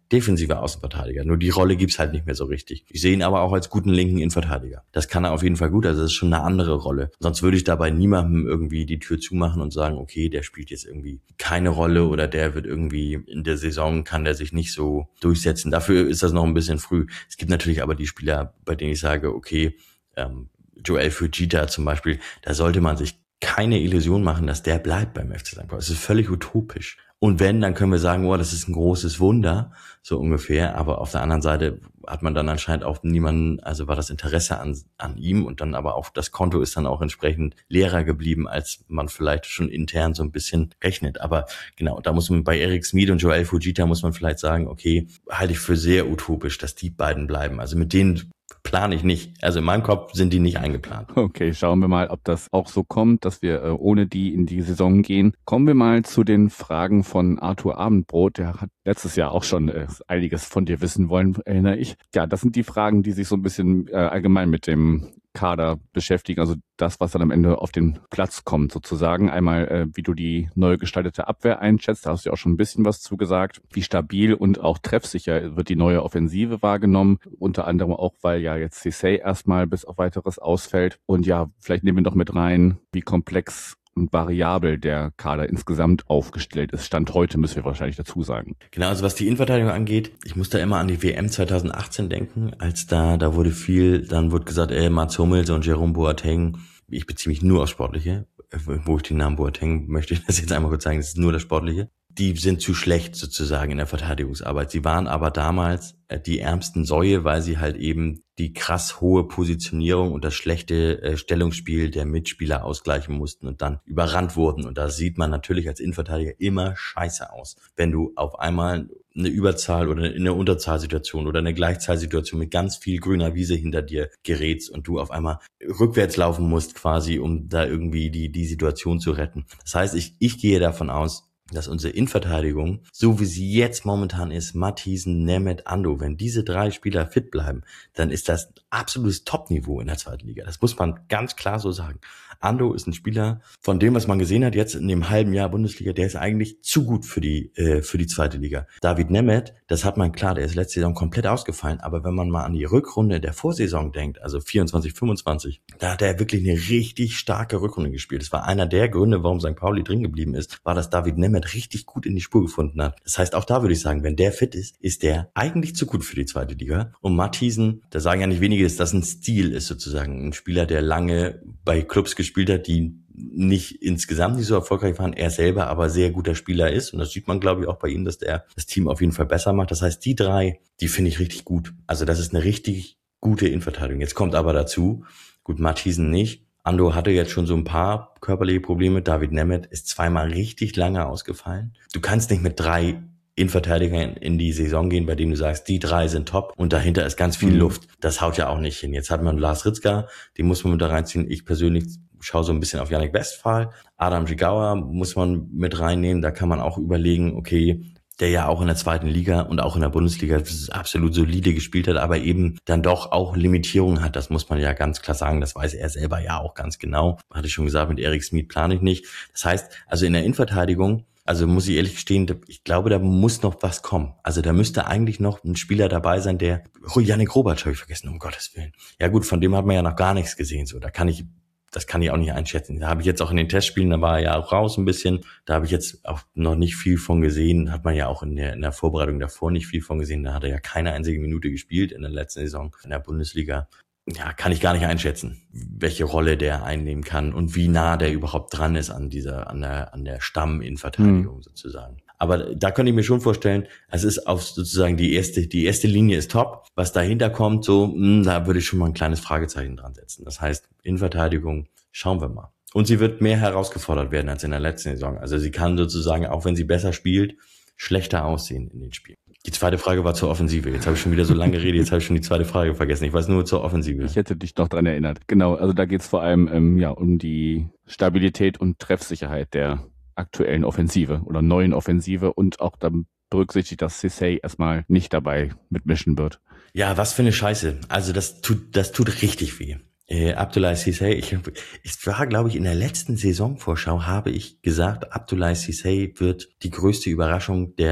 defensiver Außenverteidiger. Nur die Rolle gibt's halt nicht mehr so richtig. Ich sehe ihn aber auch als guten linken Innenverteidiger. Das kann er auf jeden Fall gut, also das ist schon eine andere Rolle. Sonst würde ich dabei niemandem irgendwie die Tür zumachen und sagen, okay, der spielt jetzt irgendwie keine Rolle oder der wird irgendwie in der Saison, kann der sich nicht so durchsetzen. Dafür ist das noch ein bisschen früh. Es gibt natürlich aber die Spieler, bei denen ich sage, okay, ähm, Joel Fujita zum Beispiel, da sollte man sich keine Illusion machen, dass der bleibt beim F C Sankt Pauli. Es ist völlig utopisch. Und wenn, dann können wir sagen, oh, das ist ein großes Wunder, so ungefähr. Aber auf der anderen Seite hat man dann anscheinend auch niemanden, also war das Interesse an, an ihm und dann aber auch das Konto ist dann auch entsprechend leerer geblieben, als man vielleicht schon intern so ein bisschen rechnet. Aber genau, da muss man bei Eric Smith und Joel Fujita muss man vielleicht sagen, okay, halte ich für sehr utopisch, dass die beiden bleiben. Also mit denen plane ich nicht. Also in meinem Kopf sind die nicht eingeplant. Okay, schauen wir mal, ob das auch so kommt, dass wir äh, ohne die in die Saison gehen. Kommen wir mal zu den Fragen von Arthur Abendbrot. Der hat letztes Jahr auch schon äh, einiges von dir wissen wollen, erinnere ich. Ja, das sind die Fragen, die sich so ein bisschen äh, allgemein mit dem Kader beschäftigen, also das, was dann am Ende auf den Platz kommt sozusagen. Einmal, äh, wie du die neu gestaltete Abwehr einschätzt, da hast du ja auch schon ein bisschen was zugesagt. Wie stabil und auch treffsicher wird die neue Offensive wahrgenommen, unter anderem auch, weil ja jetzt Cissé erstmal bis auf weiteres ausfällt. Und ja, vielleicht nehmen wir noch mit rein, wie komplex und variabel der Kader insgesamt aufgestellt ist. Stand heute, müssen wir wahrscheinlich dazu sagen. Genau, also was die Innenverteidigung angeht, ich muss da immer an die W M zwanzig achtzehn denken, als da, da wurde viel, dann wurde gesagt, ey, Mats Hummels und Jerome Boateng, ich beziehe mich nur auf Sportliche, wo ich den Namen Boateng möchte ich das jetzt einmal kurz sagen, das ist nur das Sportliche. Die sind zu schlecht sozusagen in der Verteidigungsarbeit. Sie waren aber damals die ärmsten Säue, weil sie halt eben die krass hohe Positionierung und das schlechte äh, Stellungsspiel der Mitspieler ausgleichen mussten und dann überrannt wurden. Und da sieht man natürlich als Innenverteidiger immer scheiße aus, wenn du auf einmal eine Überzahl oder eine Unterzahlsituation oder eine Gleichzahlsituation mit ganz viel grüner Wiese hinter dir gerätst und du auf einmal rückwärts laufen musst quasi, um da irgendwie die die Situation zu retten. Das heißt, ich ich gehe davon aus, dass unsere Innenverteidigung, so wie sie jetzt momentan ist, Matthiesen, Nemeth, Ando, wenn diese drei Spieler fit bleiben, dann ist das absolutes Top-Niveau in der zweiten Liga. Das muss man ganz klar so sagen. Ando ist ein Spieler, von dem, was man gesehen hat jetzt in dem halben Jahr Bundesliga, der ist eigentlich zu gut für die äh, für die zweite Liga. David Nemeth, das hat man klar, der ist letzte Saison komplett ausgefallen, aber wenn man mal an die Rückrunde der Vorsaison denkt, also vierundzwanzig, fünfundzwanzig, da hat er wirklich eine richtig starke Rückrunde gespielt. Das war einer der Gründe, warum Sankt Pauli drin geblieben ist, war, dass David Nemeth richtig gut in die Spur gefunden hat. Das heißt, auch da würde ich sagen, wenn der fit ist, ist der eigentlich zu gut für die zweite Liga. Und Matthiesen, da sagen ja nicht wenige, dass das ein Stil ist sozusagen, ein Spieler, der lange bei Clubs gespielt hat, die nicht insgesamt nicht so erfolgreich waren, er selber aber sehr guter Spieler ist. Und das sieht man, glaube ich, auch bei ihm, dass der das Team auf jeden Fall besser macht. Das heißt, die drei, die finde ich richtig gut. Also das ist eine richtig gute Innenverteidigung. Jetzt kommt aber dazu, gut, Matthiesen nicht. Ando hatte jetzt schon so ein paar körperliche Probleme. David Nemeth ist zweimal richtig lange ausgefallen. Du kannst nicht mit drei Innenverteidigern in die Saison gehen, bei denen du sagst, die drei sind top und dahinter ist ganz viel Luft. Das haut ja auch nicht hin. Jetzt hat man Lars Ritzka, den muss man mit da reinziehen. Ich persönlich schaue so ein bisschen auf Yannick Westphal. Adam Jigawa muss man mit reinnehmen. Da kann man auch überlegen, okay, der ja auch in der zweiten Liga und auch in der Bundesliga absolut solide gespielt hat, aber eben dann doch auch Limitierungen hat. Das muss man ja ganz klar sagen. Das weiß er selber ja auch ganz genau. Hatte ich schon gesagt, mit Eric Smith plane ich nicht. Das heißt, also in der Innenverteidigung, also muss ich ehrlich gestehen, ich glaube, da muss noch was kommen. Also da müsste eigentlich noch ein Spieler dabei sein, der, oh, Yannick Roberts habe ich vergessen, um Gottes Willen. Ja gut, von dem hat man ja noch gar nichts gesehen. So, da kann ich, das kann ich auch nicht einschätzen. Da habe ich jetzt auch in den Testspielen, da war er ja auch raus ein bisschen. Da habe ich jetzt auch noch nicht viel von gesehen. Hat man ja auch in der, in der Vorbereitung davor nicht viel von gesehen. Da hat er ja keine einzige Minute gespielt in der letzten Saison in der Bundesliga. Ja, kann ich gar nicht einschätzen, welche Rolle der einnehmen kann und wie nah der überhaupt dran ist an dieser, an der, an der Stamm-Innenverteidigung mhm. sozusagen. Aber da könnte ich mir schon vorstellen, es ist auf sozusagen die erste, die erste Linie ist top. Was dahinter kommt, so, mh, da würde ich schon mal ein kleines Fragezeichen dran setzen. Das heißt, Innenverteidigung, schauen wir mal. Und sie wird mehr herausgefordert werden als in der letzten Saison. Also sie kann sozusagen, auch wenn sie besser spielt, schlechter aussehen in den Spielen. Die zweite Frage war zur Offensive. Jetzt habe ich schon wieder so lange geredet, jetzt habe ich schon die zweite Frage vergessen. Ich weiß nur zur Offensive. Ich hätte dich noch dran erinnert. Genau, also da geht es vor allem ähm, ja um die Stabilität und Treffsicherheit der aktuellen Offensive oder neuen Offensive und auch dann berücksichtigt, dass Cissé erstmal nicht dabei mitmischen wird. Ja, was für eine Scheiße. Also das tut, das tut richtig weh. Äh, Abdoulaye Cissé, ich, ich war, glaube ich, in der letzten Saisonvorschau habe ich gesagt, Abdoulaye Cissé wird die größte Überraschung der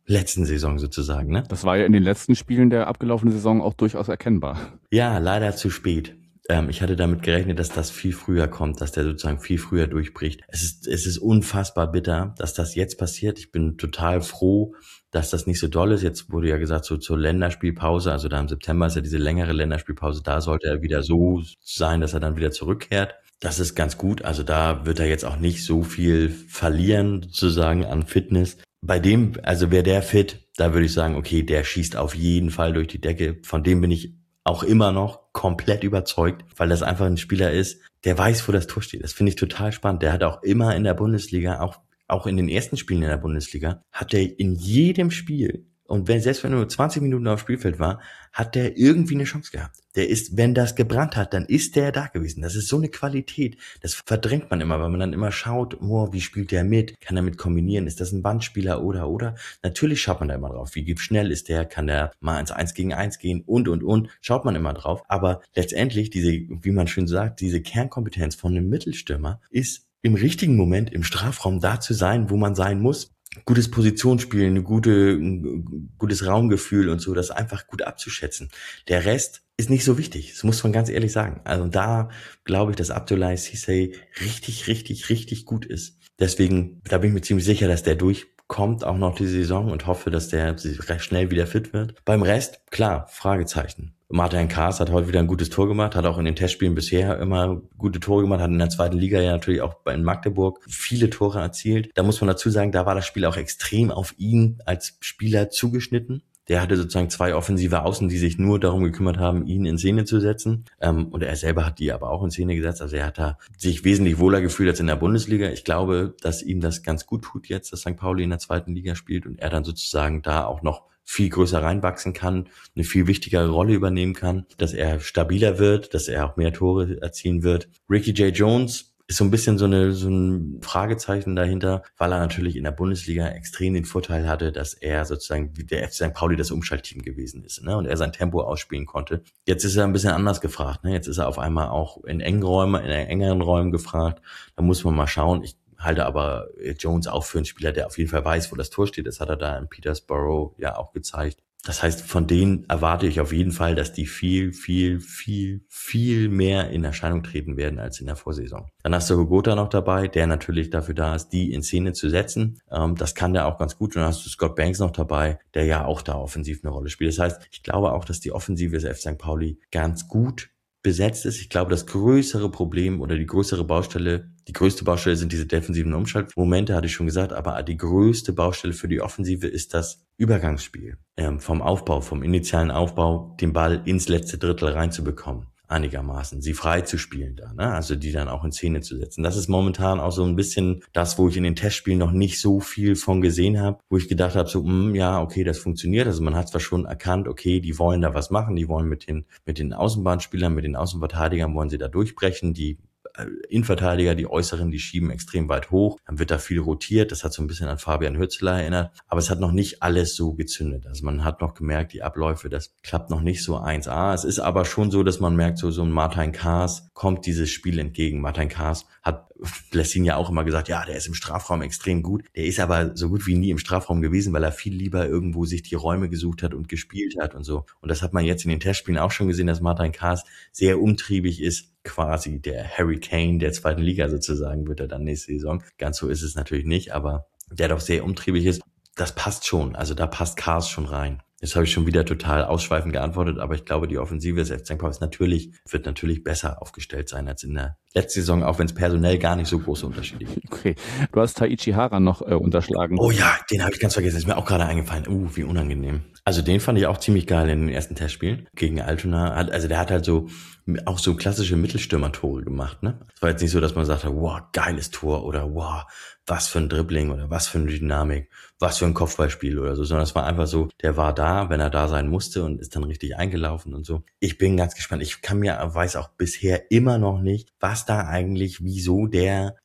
letzten Saison sozusagen, ne? Das war ja in den letzten Spielen der abgelaufenen Saison auch durchaus erkennbar. Ja, leider zu spät. Ähm, ich hatte damit gerechnet, dass das viel früher kommt, dass der sozusagen viel früher durchbricht. Es ist, es ist unfassbar bitter, dass das jetzt passiert. Ich bin total froh, dass das nicht so doll ist. Jetzt wurde ja gesagt, so zur Länderspielpause, also da im September ist ja diese längere Länderspielpause, da sollte er wieder so sein, dass er dann wieder zurückkehrt. Das ist ganz gut. Also da wird er jetzt auch nicht so viel verlieren, sozusagen, an Fitness. Bei dem, also wäre der fit, da würde ich sagen, okay, der schießt auf jeden Fall durch die Decke. Von dem bin ich auch immer noch komplett überzeugt, weil das einfach ein Spieler ist, der weiß, wo das Tor steht. Das finde ich total spannend. Der hat auch immer in der Bundesliga, auch auch in den ersten Spielen in der Bundesliga, hat er in jedem Spiel, und wenn, selbst wenn er nur zwanzig Minuten auf dem Spielfeld war, hat der irgendwie eine Chance gehabt. Der ist, wenn das gebrannt hat, dann ist der da gewesen. Das ist so eine Qualität. Das verdrängt man immer, weil man dann immer schaut, oh, wie spielt der mit? Kann er mit kombinieren? Ist das ein Bandspieler oder, oder? Natürlich schaut man da immer drauf. Wie schnell ist der? Kann der mal ins eins gegen eins gehen? Und, und, und. Schaut man immer drauf. Aber letztendlich, diese, wie man schön sagt, diese Kernkompetenz von einem Mittelstürmer ist, im richtigen Moment im Strafraum da zu sein, wo man sein muss. Gutes Positionsspiel, eine gute, ein gutes Raumgefühl und so, das einfach gut abzuschätzen. Der Rest ist nicht so wichtig, das muss man ganz ehrlich sagen. Also da glaube ich, dass Abdoulaye Cissé richtig, richtig, richtig gut ist. Deswegen, da bin ich mir ziemlich sicher, dass der durchkommt, auch noch diese Saison, und hoffe, dass der recht schnell wieder fit wird. Beim Rest, klar, Fragezeichen. Martin Kaas hat heute wieder ein gutes Tor gemacht, hat auch in den Testspielen bisher immer gute Tore gemacht, hat in der zweiten Liga ja natürlich auch in Magdeburg viele Tore erzielt. Da muss man dazu sagen, da war das Spiel auch extrem auf ihn als Spieler zugeschnitten. Der hatte sozusagen zwei offensive Außen, die sich nur darum gekümmert haben, ihn in Szene zu setzen. Ähm, und er selber hat die aber auch in Szene gesetzt. Also er hat da sich wesentlich wohler gefühlt als in der Bundesliga. Ich glaube, dass ihm das ganz gut tut jetzt, dass Sankt Pauli in der zweiten Liga spielt und er dann sozusagen da auch noch viel größer reinwachsen kann, eine viel wichtigere Rolle übernehmen kann, dass er stabiler wird, dass er auch mehr Tore erzielen wird. Ricky J. Jones ist so ein bisschen so eine so ein Fragezeichen dahinter, weil er natürlich in der Bundesliga extrem den Vorteil hatte, dass er sozusagen wie der F C Sankt Pauli das Umschaltteam gewesen ist, ne, und er sein Tempo ausspielen konnte. Jetzt ist er ein bisschen anders gefragt, ne? Jetzt ist er auf einmal auch in engen Räumen, in engeren Räumen gefragt. Da muss man mal schauen. Ich halte aber Jones auch für einen Spieler, der auf jeden Fall weiß, wo das Tor steht. Das hat er da in Peterborough ja auch gezeigt. Das heißt, von denen erwarte ich auf jeden Fall, dass die viel, viel, viel, viel mehr in Erscheinung treten werden als in der Vorsaison. Dann hast du Hugota noch dabei, der natürlich dafür da ist, die in Szene zu setzen. Ähm, das kann der auch ganz gut. Und dann hast du Scott Banks noch dabei, der ja auch da offensiv eine Rolle spielt. Das heißt, ich glaube auch, dass die Offensive des F C Sankt Pauli ganz gut besetzt ist. Ich glaube, das größere Problem oder die größere Baustelle, die größte Baustelle sind diese defensiven Umschaltmomente, hatte ich schon gesagt, aber die größte Baustelle für die Offensive ist das Übergangsspiel. Ähm, vom Aufbau, vom initialen Aufbau, den Ball ins letzte Drittel reinzubekommen. Einigermaßen, sie frei zu spielen da, ne? Also die dann auch in Szene zu setzen. Das ist momentan auch so ein bisschen das, wo ich in den Testspielen noch nicht so viel von gesehen habe, wo ich gedacht habe, so, mh, ja, okay, das funktioniert. Also man hat zwar schon erkannt, okay, die wollen da was machen, die wollen mit den mit den Außenbahnspielern, mit den Außenverteidigern wollen sie da durchbrechen, die Innenverteidiger, die Äußeren, die schieben extrem weit hoch. Dann wird da viel rotiert. Das hat so ein bisschen an Fabian Hützler erinnert. Aber es hat noch nicht alles so gezündet. Also man hat noch gemerkt, die Abläufe, das klappt noch nicht so eins a. Es ist aber schon so, dass man merkt, so, so ein Martin Kaas kommt dieses Spiel entgegen. Martin Kaas hat Blessin ja auch immer gesagt, ja, der ist im Strafraum extrem gut. Der ist aber so gut wie nie im Strafraum gewesen, weil er viel lieber irgendwo sich die Räume gesucht hat und gespielt hat und so. Und das hat man jetzt in den Testspielen auch schon gesehen, dass Martin Kaas sehr umtriebig ist. Quasi der Harry Kane der zweiten Liga sozusagen wird er dann nächste Saison. Ganz so ist es natürlich nicht, aber der doch sehr umtriebig ist. Das passt schon, also da passt Kaas schon rein. Jetzt habe ich schon wieder total ausschweifend geantwortet, aber ich glaube, die Offensive des F C Sankt Pauli ist natürlich, wird natürlich besser aufgestellt sein als in der letzten Saison, auch wenn es personell gar nicht so große Unterschiede gibt. Okay, du hast Taichi Hara noch äh, unterschlagen. Oh ja, den habe ich ganz vergessen, ist mir auch gerade eingefallen. Uh, wie unangenehm. Also den fand ich auch ziemlich geil in den ersten Testspielen gegen Altona. Also der hat halt so auch so klassische Mittelstürmer-Tore gemacht, ne? Es war jetzt nicht so, dass man sagte, wow, geiles Tor oder wow, was für ein Dribbling oder was für eine Dynamik, was für ein Kopfballspiel oder so, sondern es war einfach so, der war da, wenn er da sein musste und ist dann richtig eingelaufen und so. Ich bin ganz gespannt. Ich kann mir, weiß auch bisher immer noch nicht, was da eigentlich, wieso der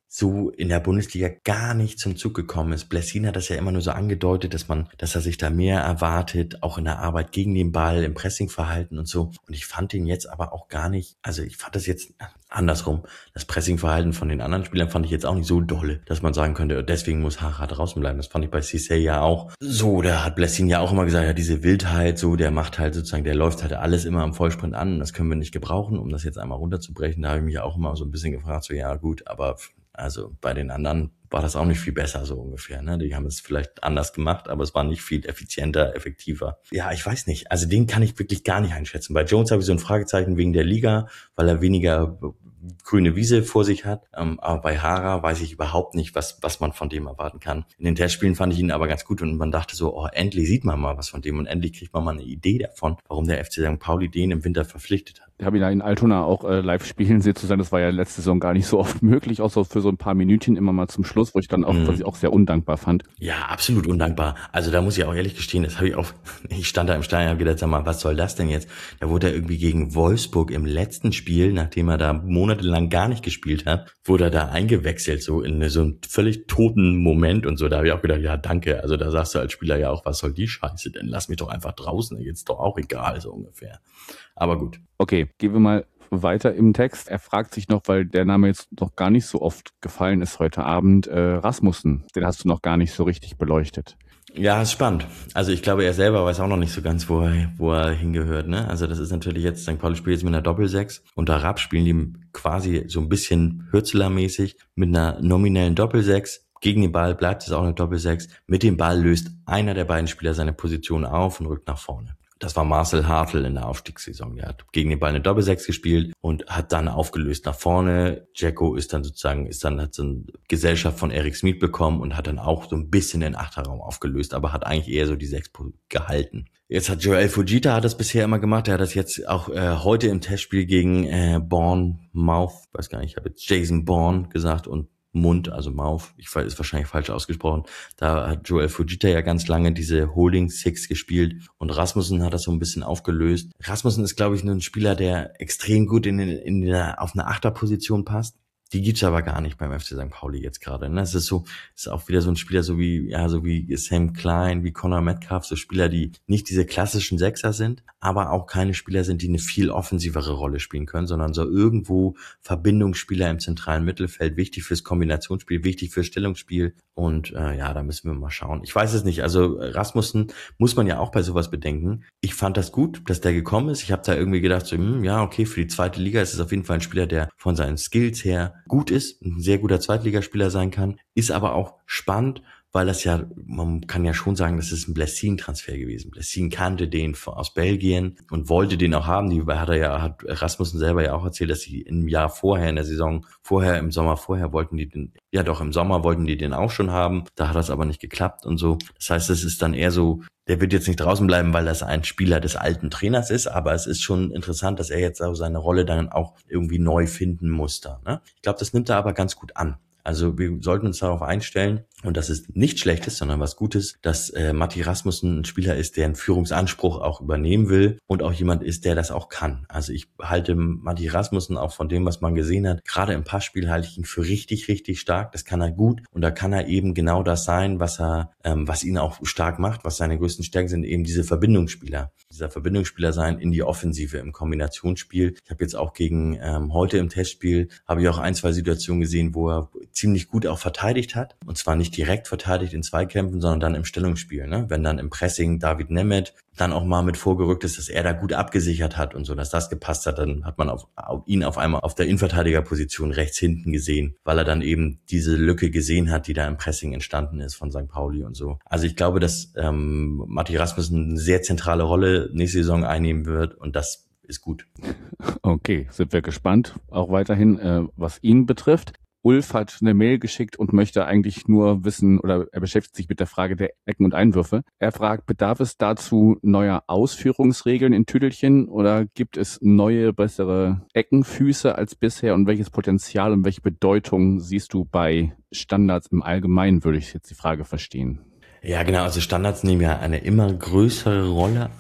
so in der Bundesliga gar nicht zum Zug gekommen ist. Blessin hat das ja immer nur so angedeutet, dass man, dass er sich da mehr erwartet, auch in der Arbeit gegen den Ball, im Pressingverhalten und so. Und ich fand ihn jetzt aber auch gar nicht, also ich fand das jetzt andersrum. Das Pressingverhalten von den anderen Spielern fand ich jetzt auch nicht so dolle, dass man sagen könnte, deswegen muss Hara draußen bleiben. Das fand ich bei Cissé ja auch so. Da hat Blessin ja auch immer gesagt, ja, diese Wildheit, so, der macht halt sozusagen, der läuft halt alles immer am Vollsprint an. Das können wir nicht gebrauchen, um das jetzt einmal runterzubrechen. Da habe ich mich auch immer so ein bisschen gefragt, so, ja gut, aber also bei den anderen war das auch nicht viel besser, so ungefähr. Ne? Die haben es vielleicht anders gemacht, aber es war nicht viel effizienter, effektiver. Ja, ich weiß nicht. Also den kann ich wirklich gar nicht einschätzen. Bei Jones habe ich so ein Fragezeichen wegen der Liga, weil er weniger grüne Wiese vor sich hat. Ähm, aber bei Hara weiß ich überhaupt nicht, was was man von dem erwarten kann. In den Testspielen fand ich ihn aber ganz gut und man dachte so, oh, endlich sieht man mal was von dem und endlich kriegt man mal eine Idee davon, warum der F C Sankt Pauli den im Winter verpflichtet hat. Ich habe ihn ja in Altona auch äh, live spielen sehen zu sein. Das war ja letzte Saison gar nicht so oft möglich, außer für so ein paar Minütchen immer mal zum Schluss, wo ich dann auch, mhm. was ich auch sehr undankbar fand. Ja, absolut undankbar. Also da muss ich auch ehrlich gestehen, das habe ich auch, ich stand da im Stadion und habe gedacht, sag mal, was soll das denn jetzt? Da wurde er irgendwie gegen Wolfsburg im letzten Spiel, nachdem er da monatelang gar nicht gespielt hat, wurde er da eingewechselt, so in so einen völlig toten Moment und so. Da habe ich auch gedacht, ja, danke. Also da sagst du als Spieler ja auch, was soll die Scheiße denn? Lass mich doch einfach draußen, jetzt doch auch egal, so ungefähr. Aber gut. Okay, gehen wir mal weiter im Text. Er fragt sich noch, weil der Name jetzt noch gar nicht so oft gefallen ist heute Abend, äh, Rasmussen. Den hast du noch gar nicht so richtig beleuchtet. Ja, ist spannend. Also ich glaube, er selber weiß auch noch nicht so ganz, wo er, wo er hingehört. Ne? Also das ist natürlich jetzt, Sankt Pauli spielt jetzt mit einer Doppelsechs. Unter Rapp spielen die quasi so ein bisschen Hürzeler-mäßig mit einer nominellen Doppelsechs. Gegen den Ball bleibt es auch eine Doppelsechs. Mit dem Ball löst einer der beiden Spieler seine Position auf und rückt nach vorne. Das war Marcel Hartl in der Aufstiegssaison. Der hat gegen den Ball eine Doppelsechs gespielt und hat dann aufgelöst nach vorne. Jacko ist dann sozusagen, ist dann, hat so eine Gesellschaft von Eric Smith bekommen und hat dann auch so ein bisschen den Achterraum aufgelöst, aber hat eigentlich eher so die Sechs gehalten. Jetzt hat Joel Fujita hat das bisher immer gemacht. Er hat das jetzt auch äh, heute im Testspiel gegen äh, Bournemouth, weiß gar nicht, ich habe jetzt Jason Bourne gesagt und Mund, also Mouth, ich weiß, ist wahrscheinlich falsch ausgesprochen. Da hat Joel Fujita ja ganz lange diese Holding Six gespielt und Rasmussen hat das so ein bisschen aufgelöst. Rasmussen ist, glaube ich, nur ein Spieler, der extrem gut in, in der, auf eine Achterposition passt. Die gibt's aber gar nicht beim F C Sankt Pauli jetzt gerade. Ne? Es ist so, es ist auch wieder so ein Spieler, so wie, ja, so wie Sam Klein, wie Conor Metcalf, so Spieler, die nicht diese klassischen Sechser sind, aber auch keine Spieler sind, die eine viel offensivere Rolle spielen können, sondern so irgendwo Verbindungsspieler im zentralen Mittelfeld, wichtig fürs Kombinationsspiel, wichtig fürs Stellungsspiel. Und äh, ja, da müssen wir mal schauen. Ich weiß es nicht. Also Rasmussen muss man ja auch bei sowas bedenken. Ich fand das gut, dass der gekommen ist. Ich habe da irgendwie gedacht, so, hm, ja, okay, für die zweite Liga ist es auf jeden Fall ein Spieler, der von seinen Skills her gut ist, ein sehr guter Zweitligaspieler sein kann, ist aber auch spannend, weil das ja, man kann ja schon sagen, das ist ein Blessin-Transfer gewesen. Blessin kannte den aus Belgien und wollte den auch haben. Die hat er ja, hat Rasmussen selber ja auch erzählt, dass sie im Jahr vorher, in der Saison vorher, im Sommer vorher wollten die den, ja doch, im Sommer wollten die den auch schon haben. Da hat das aber nicht geklappt und so. Das heißt, es ist dann eher so, der wird jetzt nicht draußen bleiben, weil das ein Spieler des alten Trainers ist, aber es ist schon interessant, dass er jetzt auch seine Rolle dann auch irgendwie neu finden muss da, ne? Ich glaube, das nimmt er aber ganz gut an. Also wir sollten uns darauf einstellen, und das ist nichts Schlechtes, sondern was Gutes, dass äh, Matti Rasmussen ein Spieler ist, der einen Führungsanspruch auch übernehmen will und auch jemand ist, der das auch kann. Also ich halte Matti Rasmussen auch von dem, was man gesehen hat, gerade im Passspiel halte ich ihn für richtig, richtig stark. Das kann er gut und da kann er eben genau das sein, was er, ähm, was ihn auch stark macht, was seine größten Stärken sind, eben diese Verbindungsspieler. Dieser Verbindungsspieler sein in die Offensive im Kombinationsspiel. Ich habe jetzt auch gegen ähm, heute im Testspiel, habe ich auch ein, zwei Situationen gesehen, wo er ziemlich gut auch verteidigt hat. Und zwar nicht direkt verteidigt in Zweikämpfen, sondern dann im Stellungsspiel. Ne? Wenn dann im Pressing David Nemeth dann auch mal mit vorgerückt ist, dass er da gut abgesichert hat und so, dass das gepasst hat, dann hat man auf, auf ihn auf einmal auf der Innenverteidigerposition rechts hinten gesehen, weil er dann eben diese Lücke gesehen hat, die da im Pressing entstanden ist von Sankt Pauli und so. Also ich glaube, dass ähm, Matti Rasmussen eine sehr zentrale Rolle nächste Saison einnehmen wird und das ist gut. Okay, sind wir gespannt, auch weiterhin, äh, was ihn betrifft. Ulf hat eine Mail geschickt und möchte eigentlich nur wissen, oder er beschäftigt sich mit der Frage der Ecken und Einwürfe. Er fragt, bedarf es dazu neuer Ausführungsregeln in Tüdelchen oder gibt es neue, bessere Eckenfüße als bisher und welches Potenzial und welche Bedeutung siehst du bei Standards im Allgemeinen, würde ich jetzt die Frage verstehen. Ja, genau. Also Standards nehmen ja eine immer größere Rolle ein.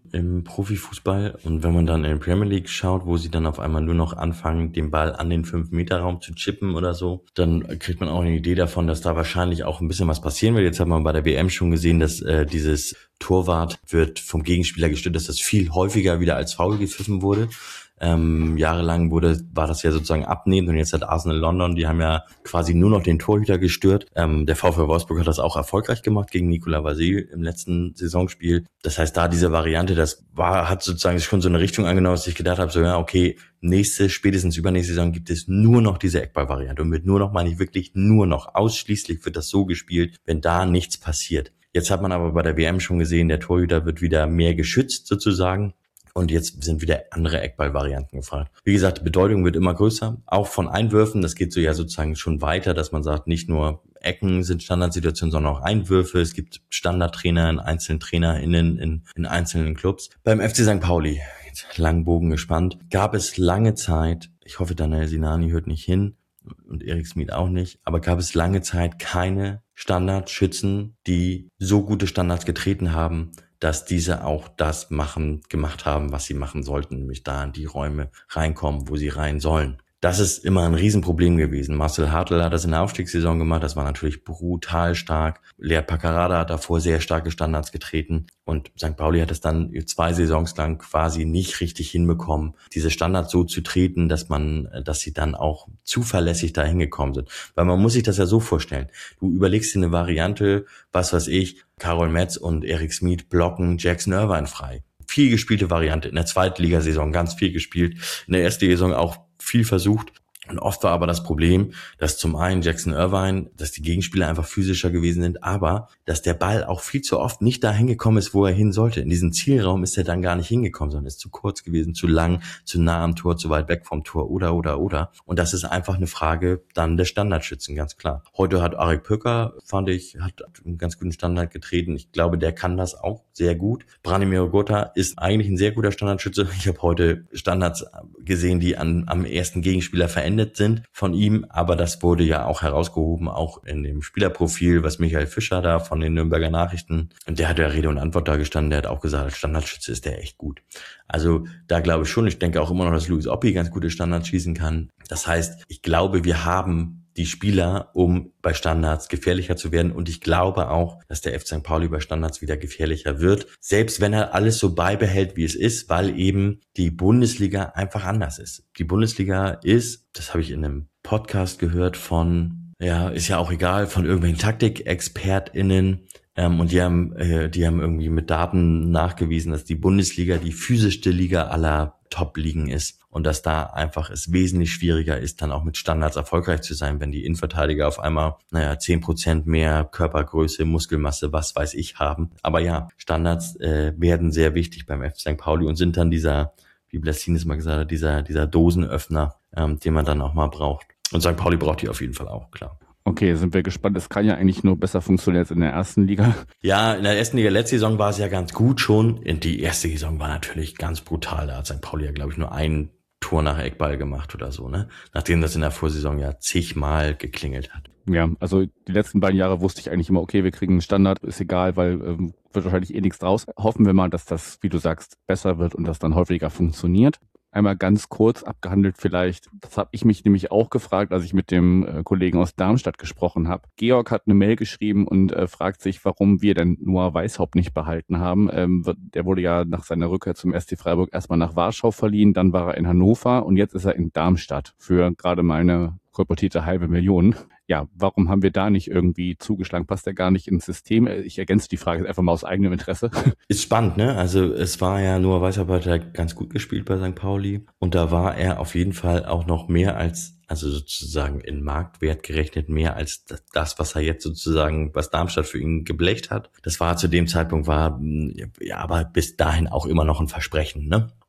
im Profifußball. Und wenn man dann in die Premier League schaut, wo sie dann auf einmal nur noch anfangen, den Ball an den fünf Meter Raum zu chippen oder so, dann kriegt man auch eine Idee davon, dass da wahrscheinlich auch ein bisschen was passieren wird. Jetzt hat man bei der W M schon gesehen, dass äh, dieses Torwart wird vom Gegenspieler gestört, dass das viel häufiger wieder als Foul gepfiffen wurde. Ähm, jahrelang wurde, war das ja sozusagen abnehmend und jetzt hat Arsenal London, die haben ja quasi nur noch den Torhüter gestört. Ähm, der VfL Wolfsburg hat das auch erfolgreich gemacht gegen Nicolas Vasil im letzten Saisonspiel. Das heißt, da diese Variante, das war, hat sozusagen schon so eine Richtung angenommen, dass ich gedacht habe, so ja, okay, nächste, spätestens übernächste Saison gibt es nur noch diese Eckball-Variante und mit nur noch meine ich wirklich nur noch, ausschließlich wird das so gespielt, wenn da nichts passiert. Jetzt hat man aber bei der W M schon gesehen, der Torhüter wird wieder mehr geschützt sozusagen. Und jetzt sind wieder andere Eckball-Varianten gefragt. Wie gesagt, die Bedeutung wird immer größer, auch von Einwürfen. Das geht so ja sozusagen schon weiter, dass man sagt, nicht nur Ecken sind Standardsituationen, sondern auch Einwürfe. Es gibt Standardtrainer in einzelnen TrainerInnen in, in einzelnen Clubs. Beim F C Sankt Pauli, jetzt langen Bogen gespannt, gab es lange Zeit, ich hoffe, Daniel Sinani hört nicht hin und Erik Smith auch nicht, aber gab es lange Zeit keine Standardschützen, die so gute Standards getreten haben, dass diese auch das machen, gemacht haben, was sie machen sollten, nämlich da in die Räume reinkommen, wo sie rein sollen. Das ist immer ein Riesenproblem gewesen. Marcel Hartl hat das in der Aufstiegssaison gemacht, das war natürlich brutal stark. Lea Paccarada hat davor sehr starke Standards getreten und Sankt Pauli hat es dann zwei Saisons lang quasi nicht richtig hinbekommen, diese Standards so zu treten, dass man, dass sie dann auch zuverlässig da hingekommen sind. Weil man muss sich das ja so vorstellen. Du überlegst dir eine Variante, was weiß ich, Karol Metz und Erik Smith blocken Jackson Irvine frei. Viel gespielte Variante, in der Zweitligasaison ganz viel gespielt, in der ersten Saison auch viel versucht. Und oft war aber das Problem, dass zum einen Jackson Irvine, dass die Gegenspieler einfach physischer gewesen sind, aber dass der Ball auch viel zu oft nicht dahin gekommen ist, wo er hin sollte. In diesen Zielraum ist er dann gar nicht hingekommen, sondern ist zu kurz gewesen, zu lang, zu nah am Tor, zu weit weg vom Tor oder, oder, oder. Und das ist einfach eine Frage dann der Standardschützen, ganz klar. Heute hat Arik Pöker, fand ich, hat einen ganz guten Standard getreten. Ich glaube, der kann das auch sehr gut. Branimir Gota ist eigentlich ein sehr guter Standardschütze. Ich habe heute Standards gesehen, die an, am ersten Gegenspieler verändert sind von ihm, aber das wurde ja auch herausgehoben, auch in dem Spielerprofil, was Michael Fischer da von den Nürnberger Nachrichten, und der hat ja Rede und Antwort da gestanden, der hat auch gesagt, als Standardschütze ist der echt gut. Also da glaube ich schon, ich denke auch immer noch, dass Luis Oppi ganz gute Standards schießen kann. Das heißt, ich glaube, wir haben die Spieler, um bei Standards gefährlicher zu werden. Und ich glaube auch, dass der F C Sankt Pauli bei Standards wieder gefährlicher wird. Selbst wenn er alles so beibehält, wie es ist, weil eben die Bundesliga einfach anders ist. Die Bundesliga ist, das habe ich in einem Podcast gehört von, ja, ist ja auch egal, von irgendwelchen TaktikexpertInnen. Ähm, und die haben, äh, die haben irgendwie mit Daten nachgewiesen, dass die Bundesliga die physischste Liga aller Top-Ligen ist und dass da einfach es wesentlich schwieriger ist, dann auch mit Standards erfolgreich zu sein, wenn die Innenverteidiger auf einmal, naja, zehn Prozent mehr Körpergröße, Muskelmasse, was weiß ich haben. Aber ja, Standards äh, werden sehr wichtig beim F C Sankt Pauli und sind dann dieser, wie Blessines mal gesagt hat, dieser, dieser Dosenöffner, ähm, den man dann auch mal braucht. Und Sankt Pauli braucht die auf jeden Fall auch, klar. Okay, sind wir gespannt. Es kann ja eigentlich nur besser funktionieren als in der ersten Liga. Ja, in der ersten Liga letzte Saison war es ja ganz gut schon. Die erste Saison war natürlich ganz brutal. Da hat Sankt Pauli ja, glaube ich, nur ein Tor nach Eckball gemacht oder so, ne? Nachdem das in der Vorsaison ja zigmal geklingelt hat. Ja, also die letzten beiden Jahre wusste ich eigentlich immer, okay, wir kriegen einen Standard, ist egal, weil ähm, wird wahrscheinlich eh nichts draus. Hoffen wir mal, dass das, wie du sagst, besser wird und das dann häufiger funktioniert. Einmal ganz kurz abgehandelt vielleicht, das habe ich mich nämlich auch gefragt, als ich mit dem äh, Kollegen aus Darmstadt gesprochen habe. Georg hat eine Mail geschrieben und äh, fragt sich, warum wir denn Noah Weishaupt nicht behalten haben. Ähm, der wurde ja nach seiner Rückkehr zum S C Freiburg erstmal nach Warschau verliehen, dann war er in Hannover und jetzt ist er in Darmstadt für gerade mal eine kolportierte halbe Million. Ja, warum haben wir da nicht irgendwie zugeschlagen? Passt der gar nicht ins System? Ich ergänze die Frage jetzt einfach mal aus eigenem Interesse. Ist spannend, ne? Also es war ja, Noah Weishaupt hat ja ganz gut gespielt bei Sankt Pauli und da war er auf jeden Fall auch noch mehr als, also sozusagen in Marktwert gerechnet, mehr als das, was er jetzt sozusagen, was Darmstadt für ihn geblecht hat. Das war zu dem Zeitpunkt, war ja aber bis dahin auch immer noch ein Versprechen, ne?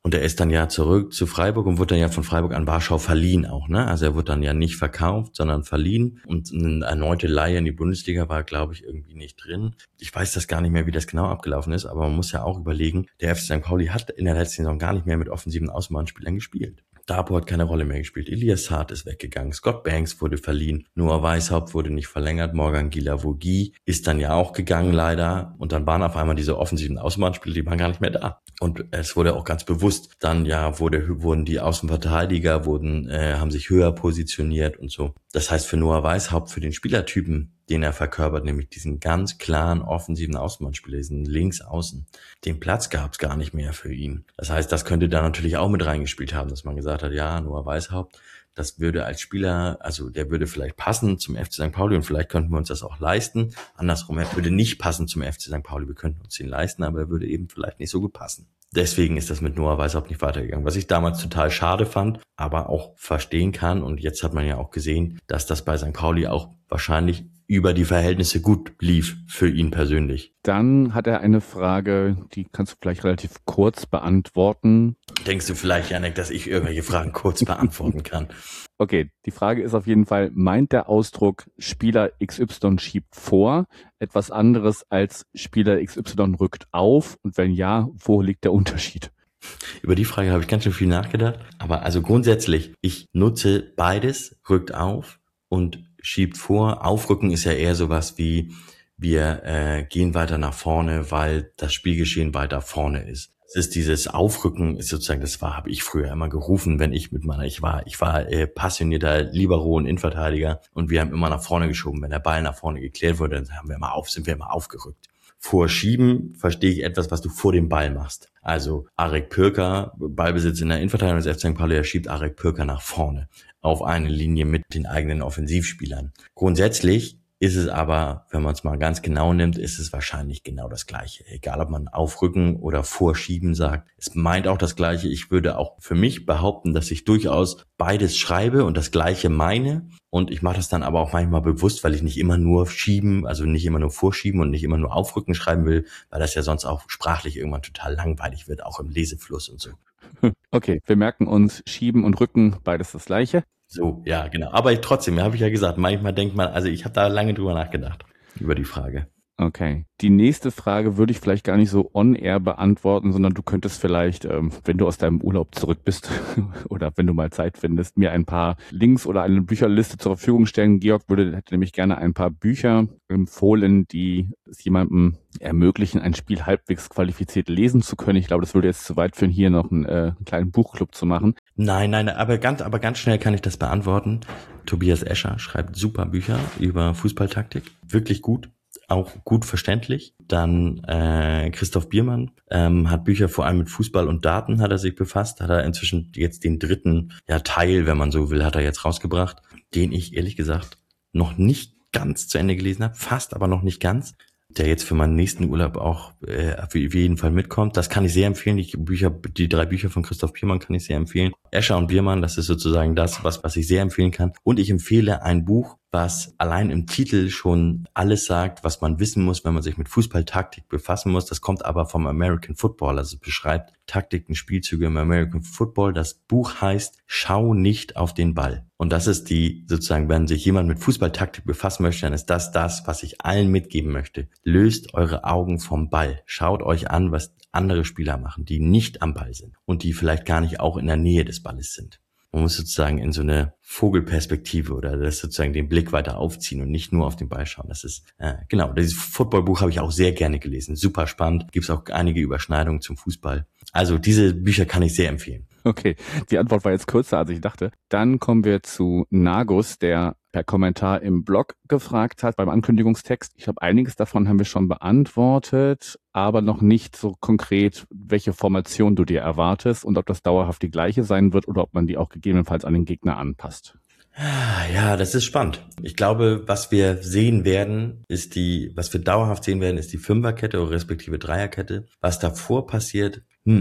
Und er ist dann ja zurück zu Freiburg und wurde dann ja von Freiburg an Warschau verliehen auch, ne? Also er wurde dann ja nicht verkauft, sondern verliehen. Und eine erneute Leihe in die Bundesliga war, glaube ich, irgendwie nicht drin. Ich weiß das gar nicht mehr, wie das genau abgelaufen ist, aber man muss ja auch überlegen, der F C Sankt Pauli hat in der letzten Saison gar nicht mehr mit offensiven Außenbahnspielern gespielt. Dabo hat keine Rolle mehr gespielt. Elias Saad ist weggegangen. Scott Banks wurde verliehen. Noah Weishaupt wurde nicht verlängert. Morgan Guilavogui ist dann ja auch gegangen, leider. Und dann waren auf einmal diese offensiven Außenbahnspieler, die waren gar nicht mehr da. Und es wurde auch ganz bewusst, dann ja wurde, wurden die Außenverteidiger, wurden, äh, haben sich höher positioniert und so. Das heißt, für Noah Weishaupt, für den Spielertypen, den er verkörpert, nämlich diesen ganz klaren offensiven Außenbahnspieler, diesen Linksaußen, den Platz gab es gar nicht mehr für ihn. Das heißt, das könnte da natürlich auch mit reingespielt haben, dass man gesagt hat, ja, Noah Weishaupt, das würde als Spieler, also der würde vielleicht passen zum F C Sankt Pauli und vielleicht könnten wir uns das auch leisten. Andersrum, er würde nicht passen zum F C Sankt Pauli, wir könnten uns ihn leisten, aber er würde eben vielleicht nicht so gut passen. Deswegen ist das mit Noah Weishaupt nicht weitergegangen, was ich damals total schade fand, aber auch verstehen kann. Und jetzt hat man ja auch gesehen, dass das bei Sankt Pauli auch wahrscheinlich über die Verhältnisse gut lief für ihn persönlich. Dann hat er eine Frage, die kannst du vielleicht relativ kurz beantworten. Denkst du vielleicht, Janek, dass ich irgendwelche Fragen kurz beantworten kann? Okay, die Frage ist auf jeden Fall, meint der Ausdruck Spieler X Y schiebt vor etwas anderes als Spieler X Y rückt auf? Und wenn ja, wo liegt der Unterschied? Über die Frage habe ich ganz schön viel nachgedacht. Aber also grundsätzlich, ich nutze beides, rückt auf und schiebt vor. Aufrücken ist ja eher sowas wie, wir äh, gehen weiter nach vorne, weil das Spielgeschehen weiter vorne ist. Es ist dieses Aufrücken, ist sozusagen, das war, habe ich früher immer gerufen, wenn ich mit meiner, ich war, ich war äh, passionierter Libero und Innenverteidiger und wir haben immer nach vorne geschoben. Wenn der Ball nach vorne geklärt wurde, dann haben wir immer auf, sind wir immer aufgerückt. Vorschieben verstehe ich etwas, was du vor dem Ball machst. Also Arek Pürker, Ballbesitz in der Innenverteidigung des F C Sankt Pauli, er schiebt Arek Pürker nach vorne auf eine Linie mit den eigenen Offensivspielern. Grundsätzlich ist es aber, wenn man es mal ganz genau nimmt, ist es wahrscheinlich genau das Gleiche. Egal, ob man aufrücken oder vorschieben sagt. Es meint auch das Gleiche. Ich würde auch für mich behaupten, dass ich durchaus beides schreibe und das Gleiche meine. Und ich mache das dann aber auch manchmal bewusst, weil ich nicht immer nur schieben, also nicht immer nur vorschieben und nicht immer nur aufrücken schreiben will, weil das ja sonst auch sprachlich irgendwann total langweilig wird, auch im Lesefluss und so. Okay, wir merken uns, schieben und rücken, beides das Gleiche. So, ja, genau. Aber ich, trotzdem, habe ich ja gesagt, manchmal denkt man, also ich habe da lange drüber nachgedacht, über die Frage. Okay. Die nächste Frage würde ich vielleicht gar nicht so on-air beantworten, sondern du könntest vielleicht, ähm, wenn du aus deinem Urlaub zurück bist oder wenn du mal Zeit findest, mir ein paar Links oder eine Bücherliste zur Verfügung stellen. Georg würde hätte nämlich gerne ein paar Bücher empfohlen, die es jemandem ermöglichen, ein Spiel halbwegs qualifiziert lesen zu können. Ich glaube, das würde jetzt zu weit führen, hier noch einen, äh, einen kleinen Buchclub zu machen. Nein, nein, aber ganz, aber ganz schnell kann ich das beantworten. Tobias Escher schreibt super Bücher über Fußballtaktik. Wirklich gut. Auch gut verständlich. Dann äh, Christoph Biermann ähm, hat Bücher vor allem mit Fußball und Daten hat er sich befasst. Hat er inzwischen jetzt den dritten ja, Teil, wenn man so will, hat er jetzt rausgebracht, den ich ehrlich gesagt noch nicht ganz zu Ende gelesen habe, fast aber noch nicht ganz, der jetzt für meinen nächsten Urlaub auch äh, auf jeden Fall mitkommt. Das kann ich sehr empfehlen. Die Bücher, die drei Bücher von Christoph Biermann kann ich sehr empfehlen. Escher und Biermann, das ist sozusagen das, was was ich sehr empfehlen kann. Und ich empfehle ein Buch, was allein im Titel schon alles sagt, was man wissen muss, wenn man sich mit Fußballtaktik befassen muss. Das kommt aber vom American Football, also es beschreibt Taktiken, Spielzüge im American Football. Das Buch heißt Schau nicht auf den Ball. Und das ist die, sozusagen, wenn sich jemand mit Fußballtaktik befassen möchte, dann ist das das, was ich allen mitgeben möchte. Löst eure Augen vom Ball. Schaut euch an, was andere Spieler machen, die nicht am Ball sind und die vielleicht gar nicht auch in der Nähe des Balles sind. Man muss sozusagen in so eine Vogelperspektive oder das sozusagen den Blick weiter aufziehen und nicht nur auf den Ball schauen. Das ist, äh, genau, dieses Footballbuch habe ich auch sehr gerne gelesen. Super spannend. Gibt es auch einige Überschneidungen zum Fußball. Also diese Bücher kann ich sehr empfehlen. Okay, die Antwort war jetzt kürzer, als ich dachte. Dann kommen wir zu Nagus, der per Kommentar im Blog gefragt hat beim Ankündigungstext. Ich glaube, einiges davon haben wir schon beantwortet, aber noch nicht so konkret, welche Formation du dir erwartest und ob das dauerhaft die gleiche sein wird oder ob man die auch gegebenenfalls an den Gegner anpasst. Ja, das ist spannend. Ich glaube, was wir sehen werden, ist die, was wir dauerhaft sehen werden, ist die Fünferkette oder respektive Dreierkette. Was davor passiert, hm,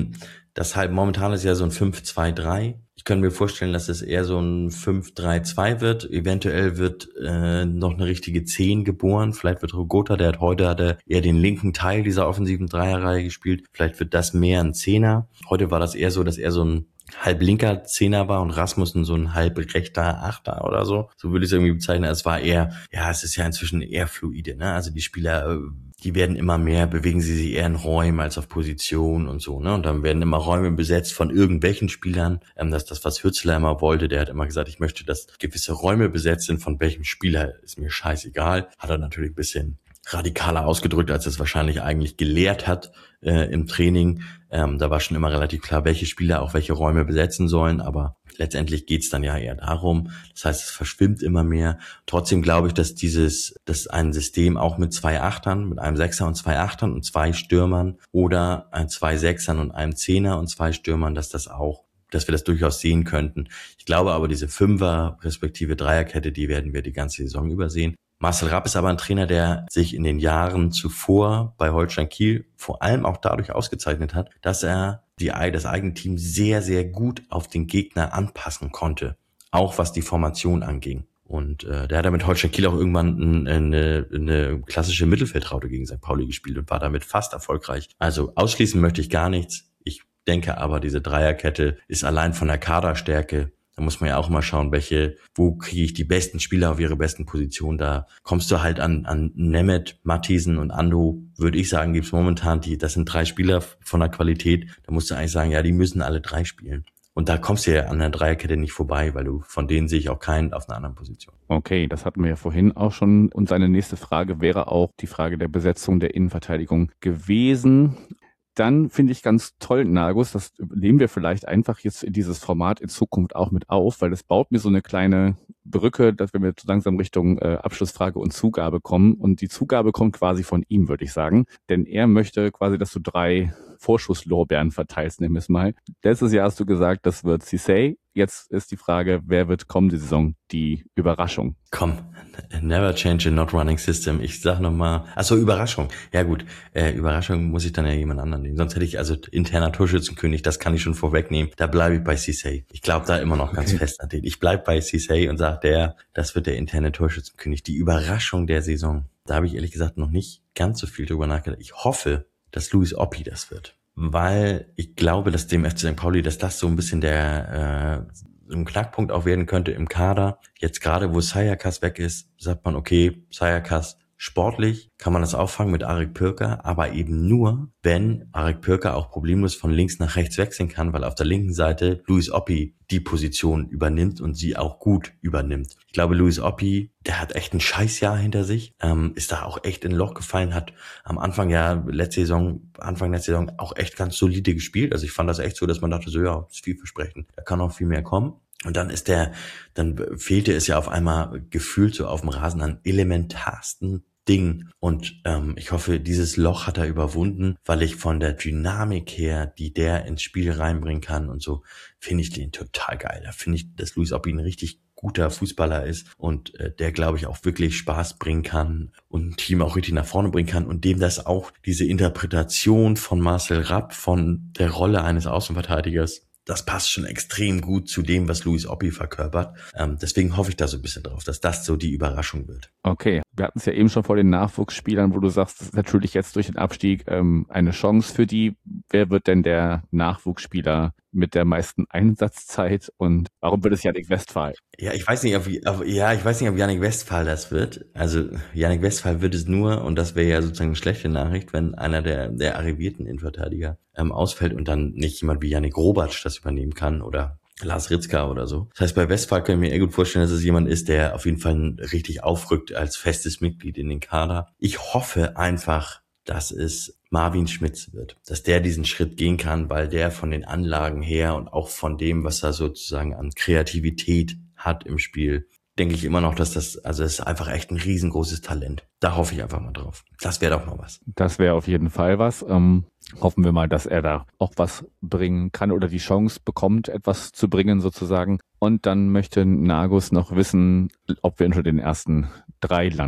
Das halt momentan ist ja so ein fünf zwei drei. Ich könnte mir vorstellen, dass es eher so ein fünf drei zwei wird. Eventuell wird äh, noch eine richtige zehn geboren. Vielleicht wird Rogota, der hat heute hat er eher den linken Teil dieser offensiven Dreierreihe gespielt. Vielleicht wird das mehr ein Zehner. Heute war das eher so, dass er so ein halb linker Zehner war und Rasmussen so ein halb rechter Achter oder so. So würde ich es irgendwie bezeichnen. Es war eher, ja, es ist ja inzwischen eher fluide, ne? Also die Spieler, die werden immer mehr, bewegen sie sich eher in Räumen als auf Position und so, ne? Und dann werden immer Räume besetzt von irgendwelchen Spielern. Ähm, das ist das, was Hützler immer wollte. Der hat immer gesagt, ich möchte, dass gewisse Räume besetzt sind. Von welchem Spieler ist mir scheißegal. Hat er natürlich ein bisschen radikaler ausgedrückt, als es wahrscheinlich eigentlich gelehrt hat äh, im Training. Ähm, da war schon immer relativ klar, welche Spieler auch welche Räume besetzen sollen, aber letztendlich geht's dann ja eher darum. Das heißt, es verschwimmt immer mehr. Trotzdem glaube ich, dass dieses, dass ein System auch mit zwei Achtern, mit einem Sechser und zwei Achtern und zwei Stürmern oder ein zwei Sechsern und einem Zehner und zwei Stürmern, dass das auch, dass wir das durchaus sehen könnten. Ich glaube aber, diese Fünfer respektive Dreierkette, die werden wir die ganze Saison übersehen. Marcel Rapp ist aber ein Trainer, der sich in den Jahren zuvor bei Holstein Kiel vor allem auch dadurch ausgezeichnet hat, dass er die, das eigene Team sehr, sehr gut auf den Gegner anpassen konnte, auch was die Formation anging. Und äh, der hat ja mit Holstein Kiel auch irgendwann eine, eine klassische Mittelfeldraute gegen Sankt Pauli gespielt und war damit fast erfolgreich. Also ausschließen möchte ich gar nichts. Ich denke aber, diese Dreierkette ist allein von der Kaderstärke. Da muss man ja auch mal schauen, welche, wo kriege ich die besten Spieler auf ihre besten Positionen. Da kommst du halt an, an Nemeth, Matthiesen und Ando, würde ich sagen, gibt's momentan die, das sind drei Spieler von der Qualität. Da musst du eigentlich sagen, ja, die müssen alle drei spielen. Und da kommst du ja an der Dreierkette nicht vorbei, weil du von denen sehe ich auch keinen auf einer anderen Position. Okay, das hatten wir ja vorhin auch schon. Und seine nächste Frage wäre auch die Frage der Besetzung der Innenverteidigung gewesen. Dann finde ich ganz toll, Nagus, das nehmen wir vielleicht einfach jetzt in dieses Format in Zukunft auch mit auf, weil das baut mir so eine kleine Brücke, dass wir jetzt langsam Richtung äh, Abschlussfrage und Zugabe kommen. Und die Zugabe kommt quasi von ihm, würde ich sagen. Denn er möchte quasi, dass du drei Vorschusslorbeeren verteilst, nimm es mal. Letztes Jahr hast du gesagt, das wird Cissé. Jetzt ist die Frage, wer wird kommende Saison die Überraschung? Komm, never change a not running system. Ich sag nochmal, achso, Überraschung. Ja gut, äh, Überraschung muss ich dann ja jemand anderen nehmen. Sonst hätte ich also interner Torschützenkönig, das kann ich schon vorwegnehmen. Da bleibe ich bei Cissé. Ich glaube da immer noch ganz okay. fest an den. Ich bleib bei Cissé und sage, der, das wird der interne Torschützenkönig. Die Überraschung der Saison. Da habe ich ehrlich gesagt noch nicht ganz so viel drüber nachgedacht. Ich hoffe, dass Luis Oppi das wird. Weil ich glaube, dass dem F C Sankt Pauli, dass das so ein bisschen der äh, ein Knackpunkt auch werden könnte im Kader. Jetzt gerade, wo Sayakas weg ist, sagt man, okay, Sayakas sportlich kann man das auffangen mit Arik Pürker, aber eben nur, wenn Arik Pürker auch problemlos von links nach rechts wechseln kann, weil auf der linken Seite Luis Oppi die Position übernimmt und sie auch gut übernimmt. Ich glaube, Luis Oppi, der hat echt ein Scheißjahr hinter sich, ähm, ist da auch echt in ein Loch gefallen, hat am Anfang ja letzte Saison, Anfang der Saison auch echt ganz solide gespielt. Also ich fand das echt so, dass man dachte so, ja, das ist vielversprechend, da kann noch viel mehr kommen. Und dann ist der, dann fehlte es ja auf einmal gefühlt so auf dem Rasen an elementarsten Ding. Und ähm, ich hoffe, dieses Loch hat er überwunden, weil ich von der Dynamik her, die der ins Spiel reinbringen kann und so, finde ich den total geil. Da finde ich, dass Luis Oppi ein richtig guter Fußballer ist und äh, der, glaube ich, auch wirklich Spaß bringen kann und ein Team auch richtig nach vorne bringen kann und dem das auch diese Interpretation von Marcel Rapp von der Rolle eines Außenverteidigers, das passt schon extrem gut zu dem, was Luis Oppi verkörpert. Ähm, deswegen hoffe ich da so ein bisschen drauf, dass das so die Überraschung wird. Okay, wir hatten es ja eben schon vor den Nachwuchsspielern, wo du sagst, das ist natürlich jetzt durch den Abstieg ähm, eine Chance für die. Wer wird denn der Nachwuchsspieler mit der meisten Einsatzzeit und warum wird es Jannik Westphal? Ja, ich weiß nicht, ob, ob ja, ich weiß nicht, ob Jannik Westphal das wird. Also Jannik Westphal wird es nur, und das wäre ja sozusagen eine schlechte Nachricht, wenn einer der der arrivierten Innenverteidiger ähm, ausfällt und dann nicht jemand wie Yannick Robatsch das übernehmen kann oder Lars Ritzka oder so. Das heißt, bei Westphal kann ich mir eher gut vorstellen, dass es jemand ist, der auf jeden Fall richtig aufrückt als festes Mitglied in den Kader. Ich hoffe einfach, dass es Marvin Schmitz wird, dass der diesen Schritt gehen kann, weil der von den Anlagen her und auch von dem, was er sozusagen an Kreativität hat im Spiel, denke ich immer noch, dass das, also es ist einfach echt ein riesengroßes Talent. Da hoffe ich einfach mal drauf. Das wäre doch mal was. Das wäre auf jeden Fall was. Ähm, hoffen wir mal, dass er da auch was bringen kann oder die Chance bekommt, etwas zu bringen sozusagen. Und dann möchte Nagus noch wissen, ob wir unter den ersten drei landen.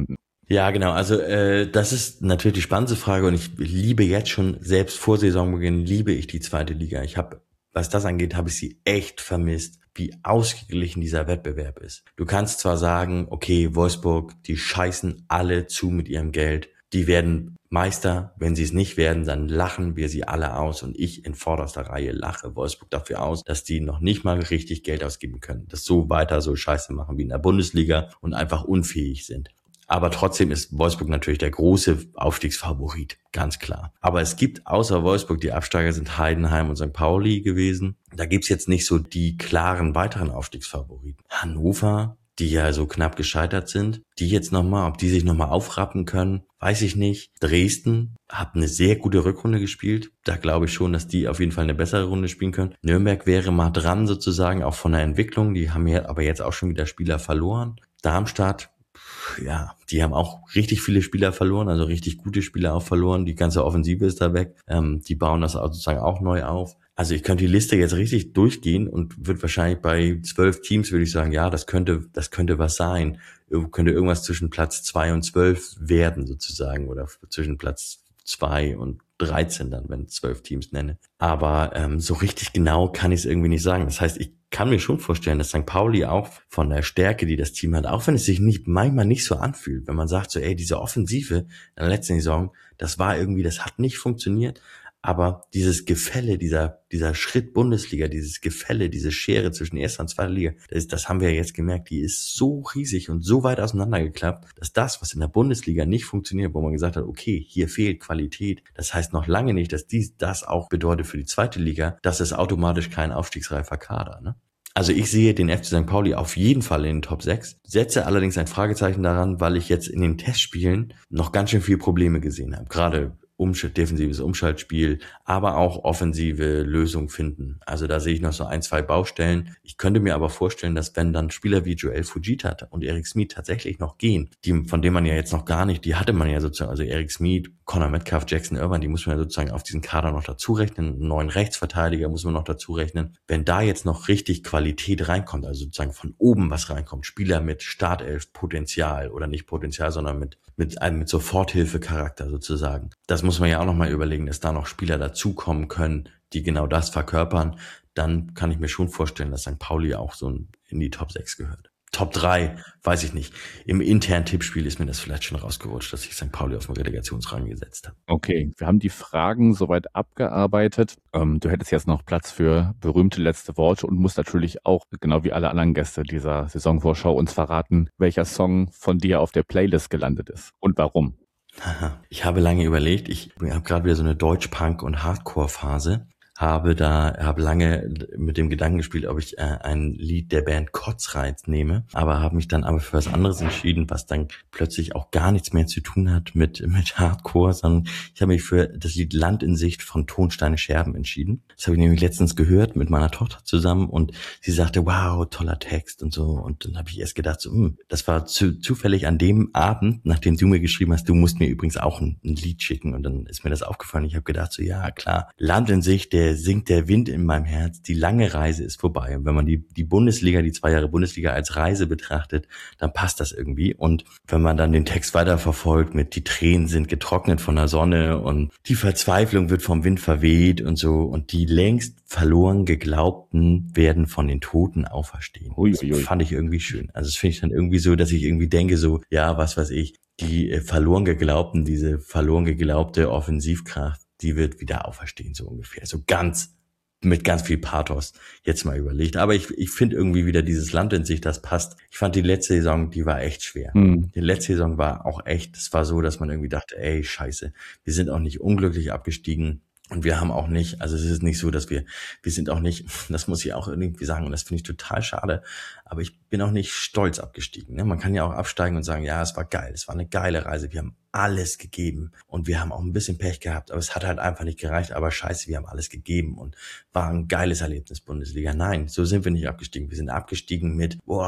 Ja, genau. Also äh, das ist natürlich die spannendste Frage und ich liebe jetzt schon, selbst vor Saisonbeginn, liebe ich die zweite Liga. Ich habe, was das angeht, habe ich sie echt vermisst, wie ausgeglichen dieser Wettbewerb ist. Du kannst zwar sagen, okay, Wolfsburg, die scheißen alle zu mit ihrem Geld. Die werden Meister. Wenn sie es nicht werden, dann lachen wir sie alle aus. Und ich in vorderster Reihe lache Wolfsburg dafür aus, dass die noch nicht mal richtig Geld ausgeben können. Das so weiter so scheiße machen wie in der Bundesliga und einfach unfähig sind. Aber trotzdem ist Wolfsburg natürlich der große Aufstiegsfavorit, ganz klar. Aber es gibt außer Wolfsburg, die Absteiger sind Heidenheim und Sankt Pauli gewesen. Da gibt's jetzt nicht so die klaren weiteren Aufstiegsfavoriten. Hannover, die ja so knapp gescheitert sind, die jetzt nochmal, ob die sich nochmal aufrappen können, weiß ich nicht. Dresden hat eine sehr gute Rückrunde gespielt. Da glaube ich schon, dass die auf jeden Fall eine bessere Runde spielen können. Nürnberg wäre mal dran sozusagen, auch von der Entwicklung. Die haben ja aber jetzt auch schon wieder Spieler verloren. Darmstadt, ja, die haben auch richtig viele Spieler verloren, also richtig gute Spieler auch verloren. Die ganze Offensive ist da weg. Ähm, die bauen das sozusagen auch neu auf. Also ich könnte die Liste jetzt richtig durchgehen und wird wahrscheinlich bei zwölf Teams, würde ich sagen, ja, das könnte, das könnte was sein. Könnte irgendwas zwischen Platz zwei und zwölf werden sozusagen oder zwischen Platz zwei und dreizehn dann, wenn ich zwölf Teams nenne. Aber ähm, so richtig genau kann ich es irgendwie nicht sagen. Das heißt, ich kann mir schon vorstellen, dass Sankt Pauli auch von der Stärke, die das Team hat, auch wenn es sich nicht manchmal nicht so anfühlt, wenn man sagt so, ey, diese Offensive in der letzten Saison, das war irgendwie, das hat nicht funktioniert, aber dieses Gefälle, dieser dieser Schritt Bundesliga, dieses Gefälle, diese Schere zwischen erster und zweiter Liga, das, das haben wir ja jetzt gemerkt, die ist so riesig und so weit auseinandergeklappt, dass das, was in der Bundesliga nicht funktioniert, wo man gesagt hat, okay, hier fehlt Qualität, das heißt noch lange nicht, dass dies das auch bedeutet für die zweite Liga, das ist automatisch kein aufstiegsreifer Kader, ne? Also ich sehe den F C Sankt Pauli auf jeden Fall in den Top sechs, setze allerdings ein Fragezeichen daran, weil ich jetzt in den Testspielen noch ganz schön viele Probleme gesehen habe. Gerade Umschalt, defensives Umschaltspiel, aber auch offensive Lösungen finden. Also da sehe ich noch so ein, zwei Baustellen. Ich könnte mir aber vorstellen, dass wenn dann Spieler wie Joel Fujita und Eric Smith tatsächlich noch gehen, die, von denen man ja jetzt noch gar nicht, die hatte man ja sozusagen, also Eric Smith, Connor Metcalf, Jackson Irvine, die muss man ja sozusagen auf diesen Kader noch dazu rechnen, einen neuen Rechtsverteidiger muss man noch dazu rechnen. Wenn da jetzt noch richtig Qualität reinkommt, also sozusagen von oben was reinkommt, Spieler mit Startelf-Potenzial oder nicht Potenzial, sondern mit mit einem mit Soforthilfe-Charakter sozusagen. Das muss man ja auch noch mal überlegen, dass da noch Spieler dazukommen können, die genau das verkörpern. Dann kann ich mir schon vorstellen, dass Sankt Pauli auch so in die Top sechs gehört. Top drei, weiß ich nicht. Im internen Tippspiel ist mir das vielleicht schon rausgerutscht, dass ich Sankt Pauli auf den Relegationsrang gesetzt habe. Okay, wir haben die Fragen soweit abgearbeitet. Ähm, du hättest jetzt noch Platz für berühmte letzte Worte und musst natürlich auch, genau wie alle anderen Gäste dieser Saisonvorschau, uns verraten, welcher Song von dir auf der Playlist gelandet ist und warum. Ich habe lange überlegt, ich habe gerade wieder so eine Deutsch-Punk- und Hardcore-Phase. Habe da, habe lange mit dem Gedanken gespielt, ob ich äh, ein Lied der Band Kotzreiz nehme, aber habe mich dann aber für was anderes entschieden, was dann plötzlich auch gar nichts mehr zu tun hat mit mit Hardcore, sondern ich habe mich für das Lied Land in Sicht von Tonsteine Scherben entschieden. Das habe ich nämlich letztens gehört mit meiner Tochter zusammen und sie sagte, wow, toller Text und so, und dann habe ich erst gedacht, so, hm, das war zu, zufällig an dem Abend, nachdem du mir geschrieben hast, du musst mir übrigens auch ein, ein Lied schicken, und dann ist mir das aufgefallen. Ich habe gedacht, so, ja klar, Land in Sicht, der singt der Wind in meinem Herz, die lange Reise ist vorbei. Und wenn man die die Bundesliga, die zwei Jahre Bundesliga als Reise betrachtet, dann passt das irgendwie. Und wenn man dann den Text weiterverfolgt mit die Tränen sind getrocknet von der Sonne und die Verzweiflung wird vom Wind verweht und so, und die längst verloren geglaubten werden von den Toten auferstehen. Ui, Das ui, ui. fand ich irgendwie schön. Also das finde ich dann irgendwie so, dass ich irgendwie denke so, ja, was weiß ich, die äh, verloren geglaubten, diese verloren geglaubte Offensivkraft, die wird wieder auferstehen, so ungefähr. So ganz, mit ganz viel Pathos jetzt mal überlegt. Aber ich, ich finde irgendwie wieder dieses Land in sich, das passt. Ich fand die letzte Saison, die war echt schwer. Hm. Die letzte Saison war auch echt, es war so, dass man irgendwie dachte, ey, scheiße, wir sind auch nicht unglücklich abgestiegen. Und wir haben auch nicht, also es ist nicht so, dass wir, wir sind auch nicht, das muss ich auch irgendwie sagen, und das finde ich total schade, aber ich bin auch nicht stolz abgestiegen. Ne? Man kann ja auch absteigen und sagen, ja, es war geil, es war eine geile Reise, wir haben alles gegeben und wir haben auch ein bisschen Pech gehabt, aber es hat halt einfach nicht gereicht, aber scheiße, wir haben alles gegeben und war ein geiles Erlebnis Bundesliga. Nein, so sind wir nicht abgestiegen. Wir sind abgestiegen mit, boah,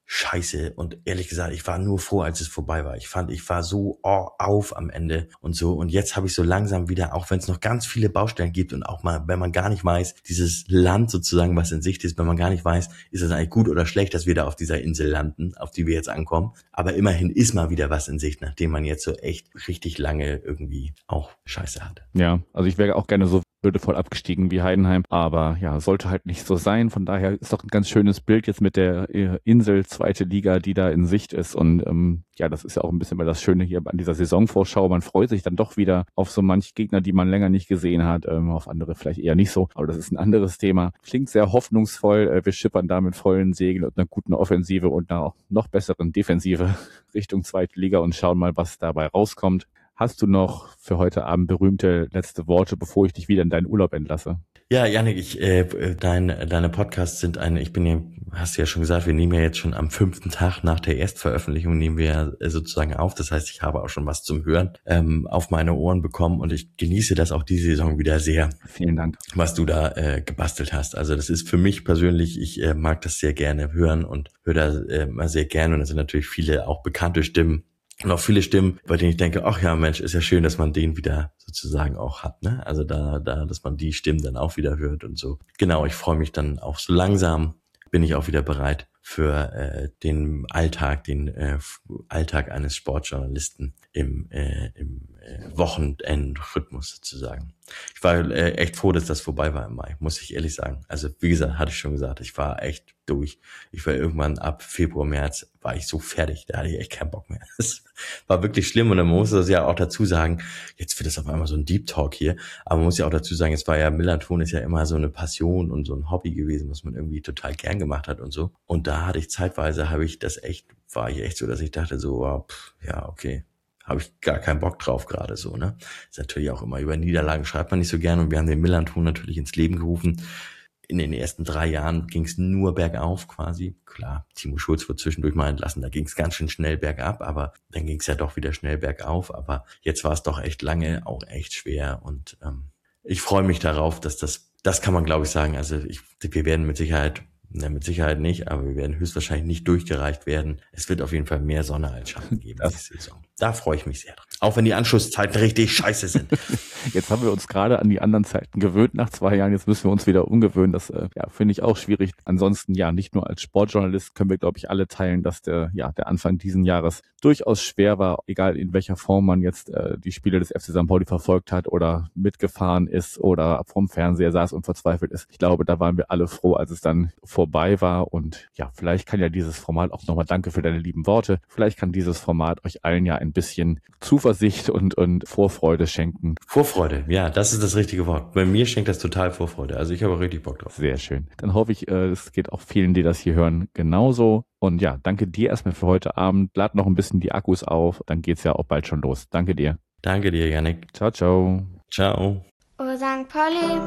scheiße. Und ehrlich gesagt, ich war nur froh, als es vorbei war. Ich fand, ich war so oh, auf am Ende und so. Und jetzt habe ich so langsam wieder, auch wenn es noch ganz viele Baustellen gibt und auch mal, wenn man gar nicht weiß, dieses Land sozusagen, was in Sicht ist, wenn man gar nicht weiß, ist es eigentlich gut oder schlecht, dass wir da auf dieser Insel landen, auf die wir jetzt ankommen. Aber immerhin ist mal wieder was in Sicht, nachdem man jetzt so echt richtig lange irgendwie auch Scheiße hatte. Ja, also ich wäre auch gerne so würdevoll abgestiegen wie Heidenheim, aber ja, sollte halt nicht so sein. Von daher ist doch ein ganz schönes Bild jetzt mit der Insel, zweite Liga, die da in Sicht ist. Und ähm, ja, das ist ja auch ein bisschen mal das Schöne hier an dieser Saisonvorschau. Man freut sich dann doch wieder auf so manche Gegner, die man länger nicht gesehen hat, ähm, auf andere vielleicht eher nicht so. Aber das ist ein anderes Thema. Klingt sehr hoffnungsvoll. Äh, wir schippern da mit vollen Segeln und einer guten Offensive und einer noch besseren Defensive Richtung zweite Liga und schauen mal, was dabei rauskommt. Hast du noch für heute Abend berühmte letzte Worte, bevor ich dich wieder in deinen Urlaub entlasse? Ja, Jannik, ich, äh, dein, deine Podcasts sind eine, ich bin ja, hast du ja schon gesagt, wir nehmen ja jetzt schon am fünften Tag nach der Erstveröffentlichung nehmen wir ja sozusagen auf. Das heißt, ich habe auch schon was zum Hören ähm, auf meine Ohren bekommen und ich genieße das auch diese Saison wieder sehr. Vielen Dank. Was du da äh, gebastelt hast. Also das ist für mich persönlich, ich äh, mag das sehr gerne hören und höre da äh, mal sehr gerne und das sind natürlich viele auch bekannte Stimmen. Und auch viele Stimmen, bei denen ich denke, ach ja, Mensch, ist ja schön, dass man den wieder sozusagen auch hat, ne? Also da, da, dass man die Stimmen dann auch wieder hört und so. Genau, ich freue mich dann auch so langsam, bin ich auch wieder bereit für äh, den Alltag, den äh, Alltag eines Sportjournalisten im, äh, im äh, Wochenendrhythmus sozusagen. Ich war äh, echt froh, dass das vorbei war im Mai, muss ich ehrlich sagen. Also wie gesagt, hatte ich schon gesagt, ich war echt durch. Ich war irgendwann ab Februar, März, war ich so fertig, da hatte ich echt keinen Bock mehr. Das war wirklich schlimm und man muss das ja auch dazu sagen, jetzt wird das auf einmal so ein Deep Talk hier, aber man muss ja auch dazu sagen, es war ja, Millanton ist ja immer so eine Passion und so ein Hobby gewesen, was man irgendwie total gern gemacht hat und so. Und da hatte ich zeitweise, habe ich das echt, war ich echt so, dass ich dachte so, oh, pff, ja, okay. Habe ich gar keinen Bock drauf gerade so, ne? Ist natürlich auch immer, über Niederlagen schreibt man nicht so gern und wir haben den Millanton natürlich ins Leben gerufen. In den ersten drei Jahren ging es nur bergauf quasi. Klar, Timo Schulz wurde zwischendurch mal entlassen, da ging es ganz schön schnell bergab, aber dann ging es ja doch wieder schnell bergauf. Aber jetzt war es doch echt lange, auch echt schwer und ähm, ich freue mich darauf, dass das, das kann man glaube ich sagen, also ich, wir werden mit Sicherheit, ne, mit Sicherheit nicht, aber wir werden höchstwahrscheinlich nicht durchgereicht werden. Es wird auf jeden Fall mehr Sonne als Schatten geben diese Saison. Da freue ich mich sehr drauf. Auch wenn die Anschlusszeiten richtig scheiße sind. Jetzt haben wir uns gerade an die anderen Zeiten gewöhnt nach zwei Jahren. Jetzt müssen wir uns wieder umgewöhnen. Das äh, ja, finde ich auch schwierig. Ansonsten, ja, nicht nur als Sportjournalist können wir, glaube ich, alle teilen, dass der, ja, der Anfang diesen Jahres durchaus schwer war, egal in welcher Form man jetzt äh, die Spiele des F C Sankt Pauli verfolgt hat oder mitgefahren ist oder vorm Fernseher saß und verzweifelt ist. Ich glaube, da waren wir alle froh, als es dann vorbei war. Und ja, vielleicht kann ja dieses Format auch nochmal, danke für deine lieben Worte, vielleicht kann dieses Format euch allen ja ein bisschen Zuversicht und, und Vorfreude schenken. Vorfreude, ja, das ist das richtige Wort. Bei mir schenkt das total Vorfreude. Also ich habe auch richtig Bock drauf. Sehr schön. Dann hoffe ich, es geht auch vielen, die das hier hören, genauso. Und ja, danke dir erstmal für heute Abend. Lad noch ein bisschen die Akkus auf, dann geht's ja auch bald schon los. Danke dir. Danke dir, Jannik. Ciao, ciao. Ciao. Oh, Sankt Pauli,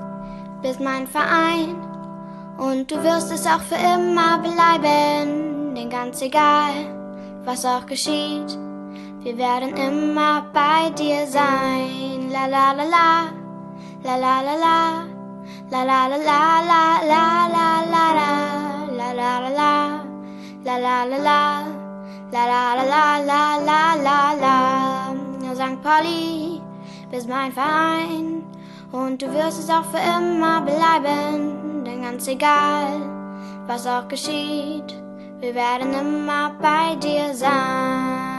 bist mein Verein und du wirst es auch für immer bleiben. Denn ganz egal, was auch geschieht, wir werden immer bei dir sein. La la la la, la la la la, la la la la la la la la la la la la, la la la la, la la la la la la la la. Sankt Pauli, bist mein Verein und du wirst es auch für immer bleiben. Denn ganz egal, was auch geschieht, wir werden immer bei dir sein.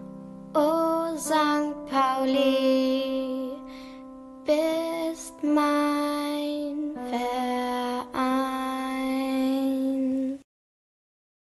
Oh, Sankt Pauli, bist mein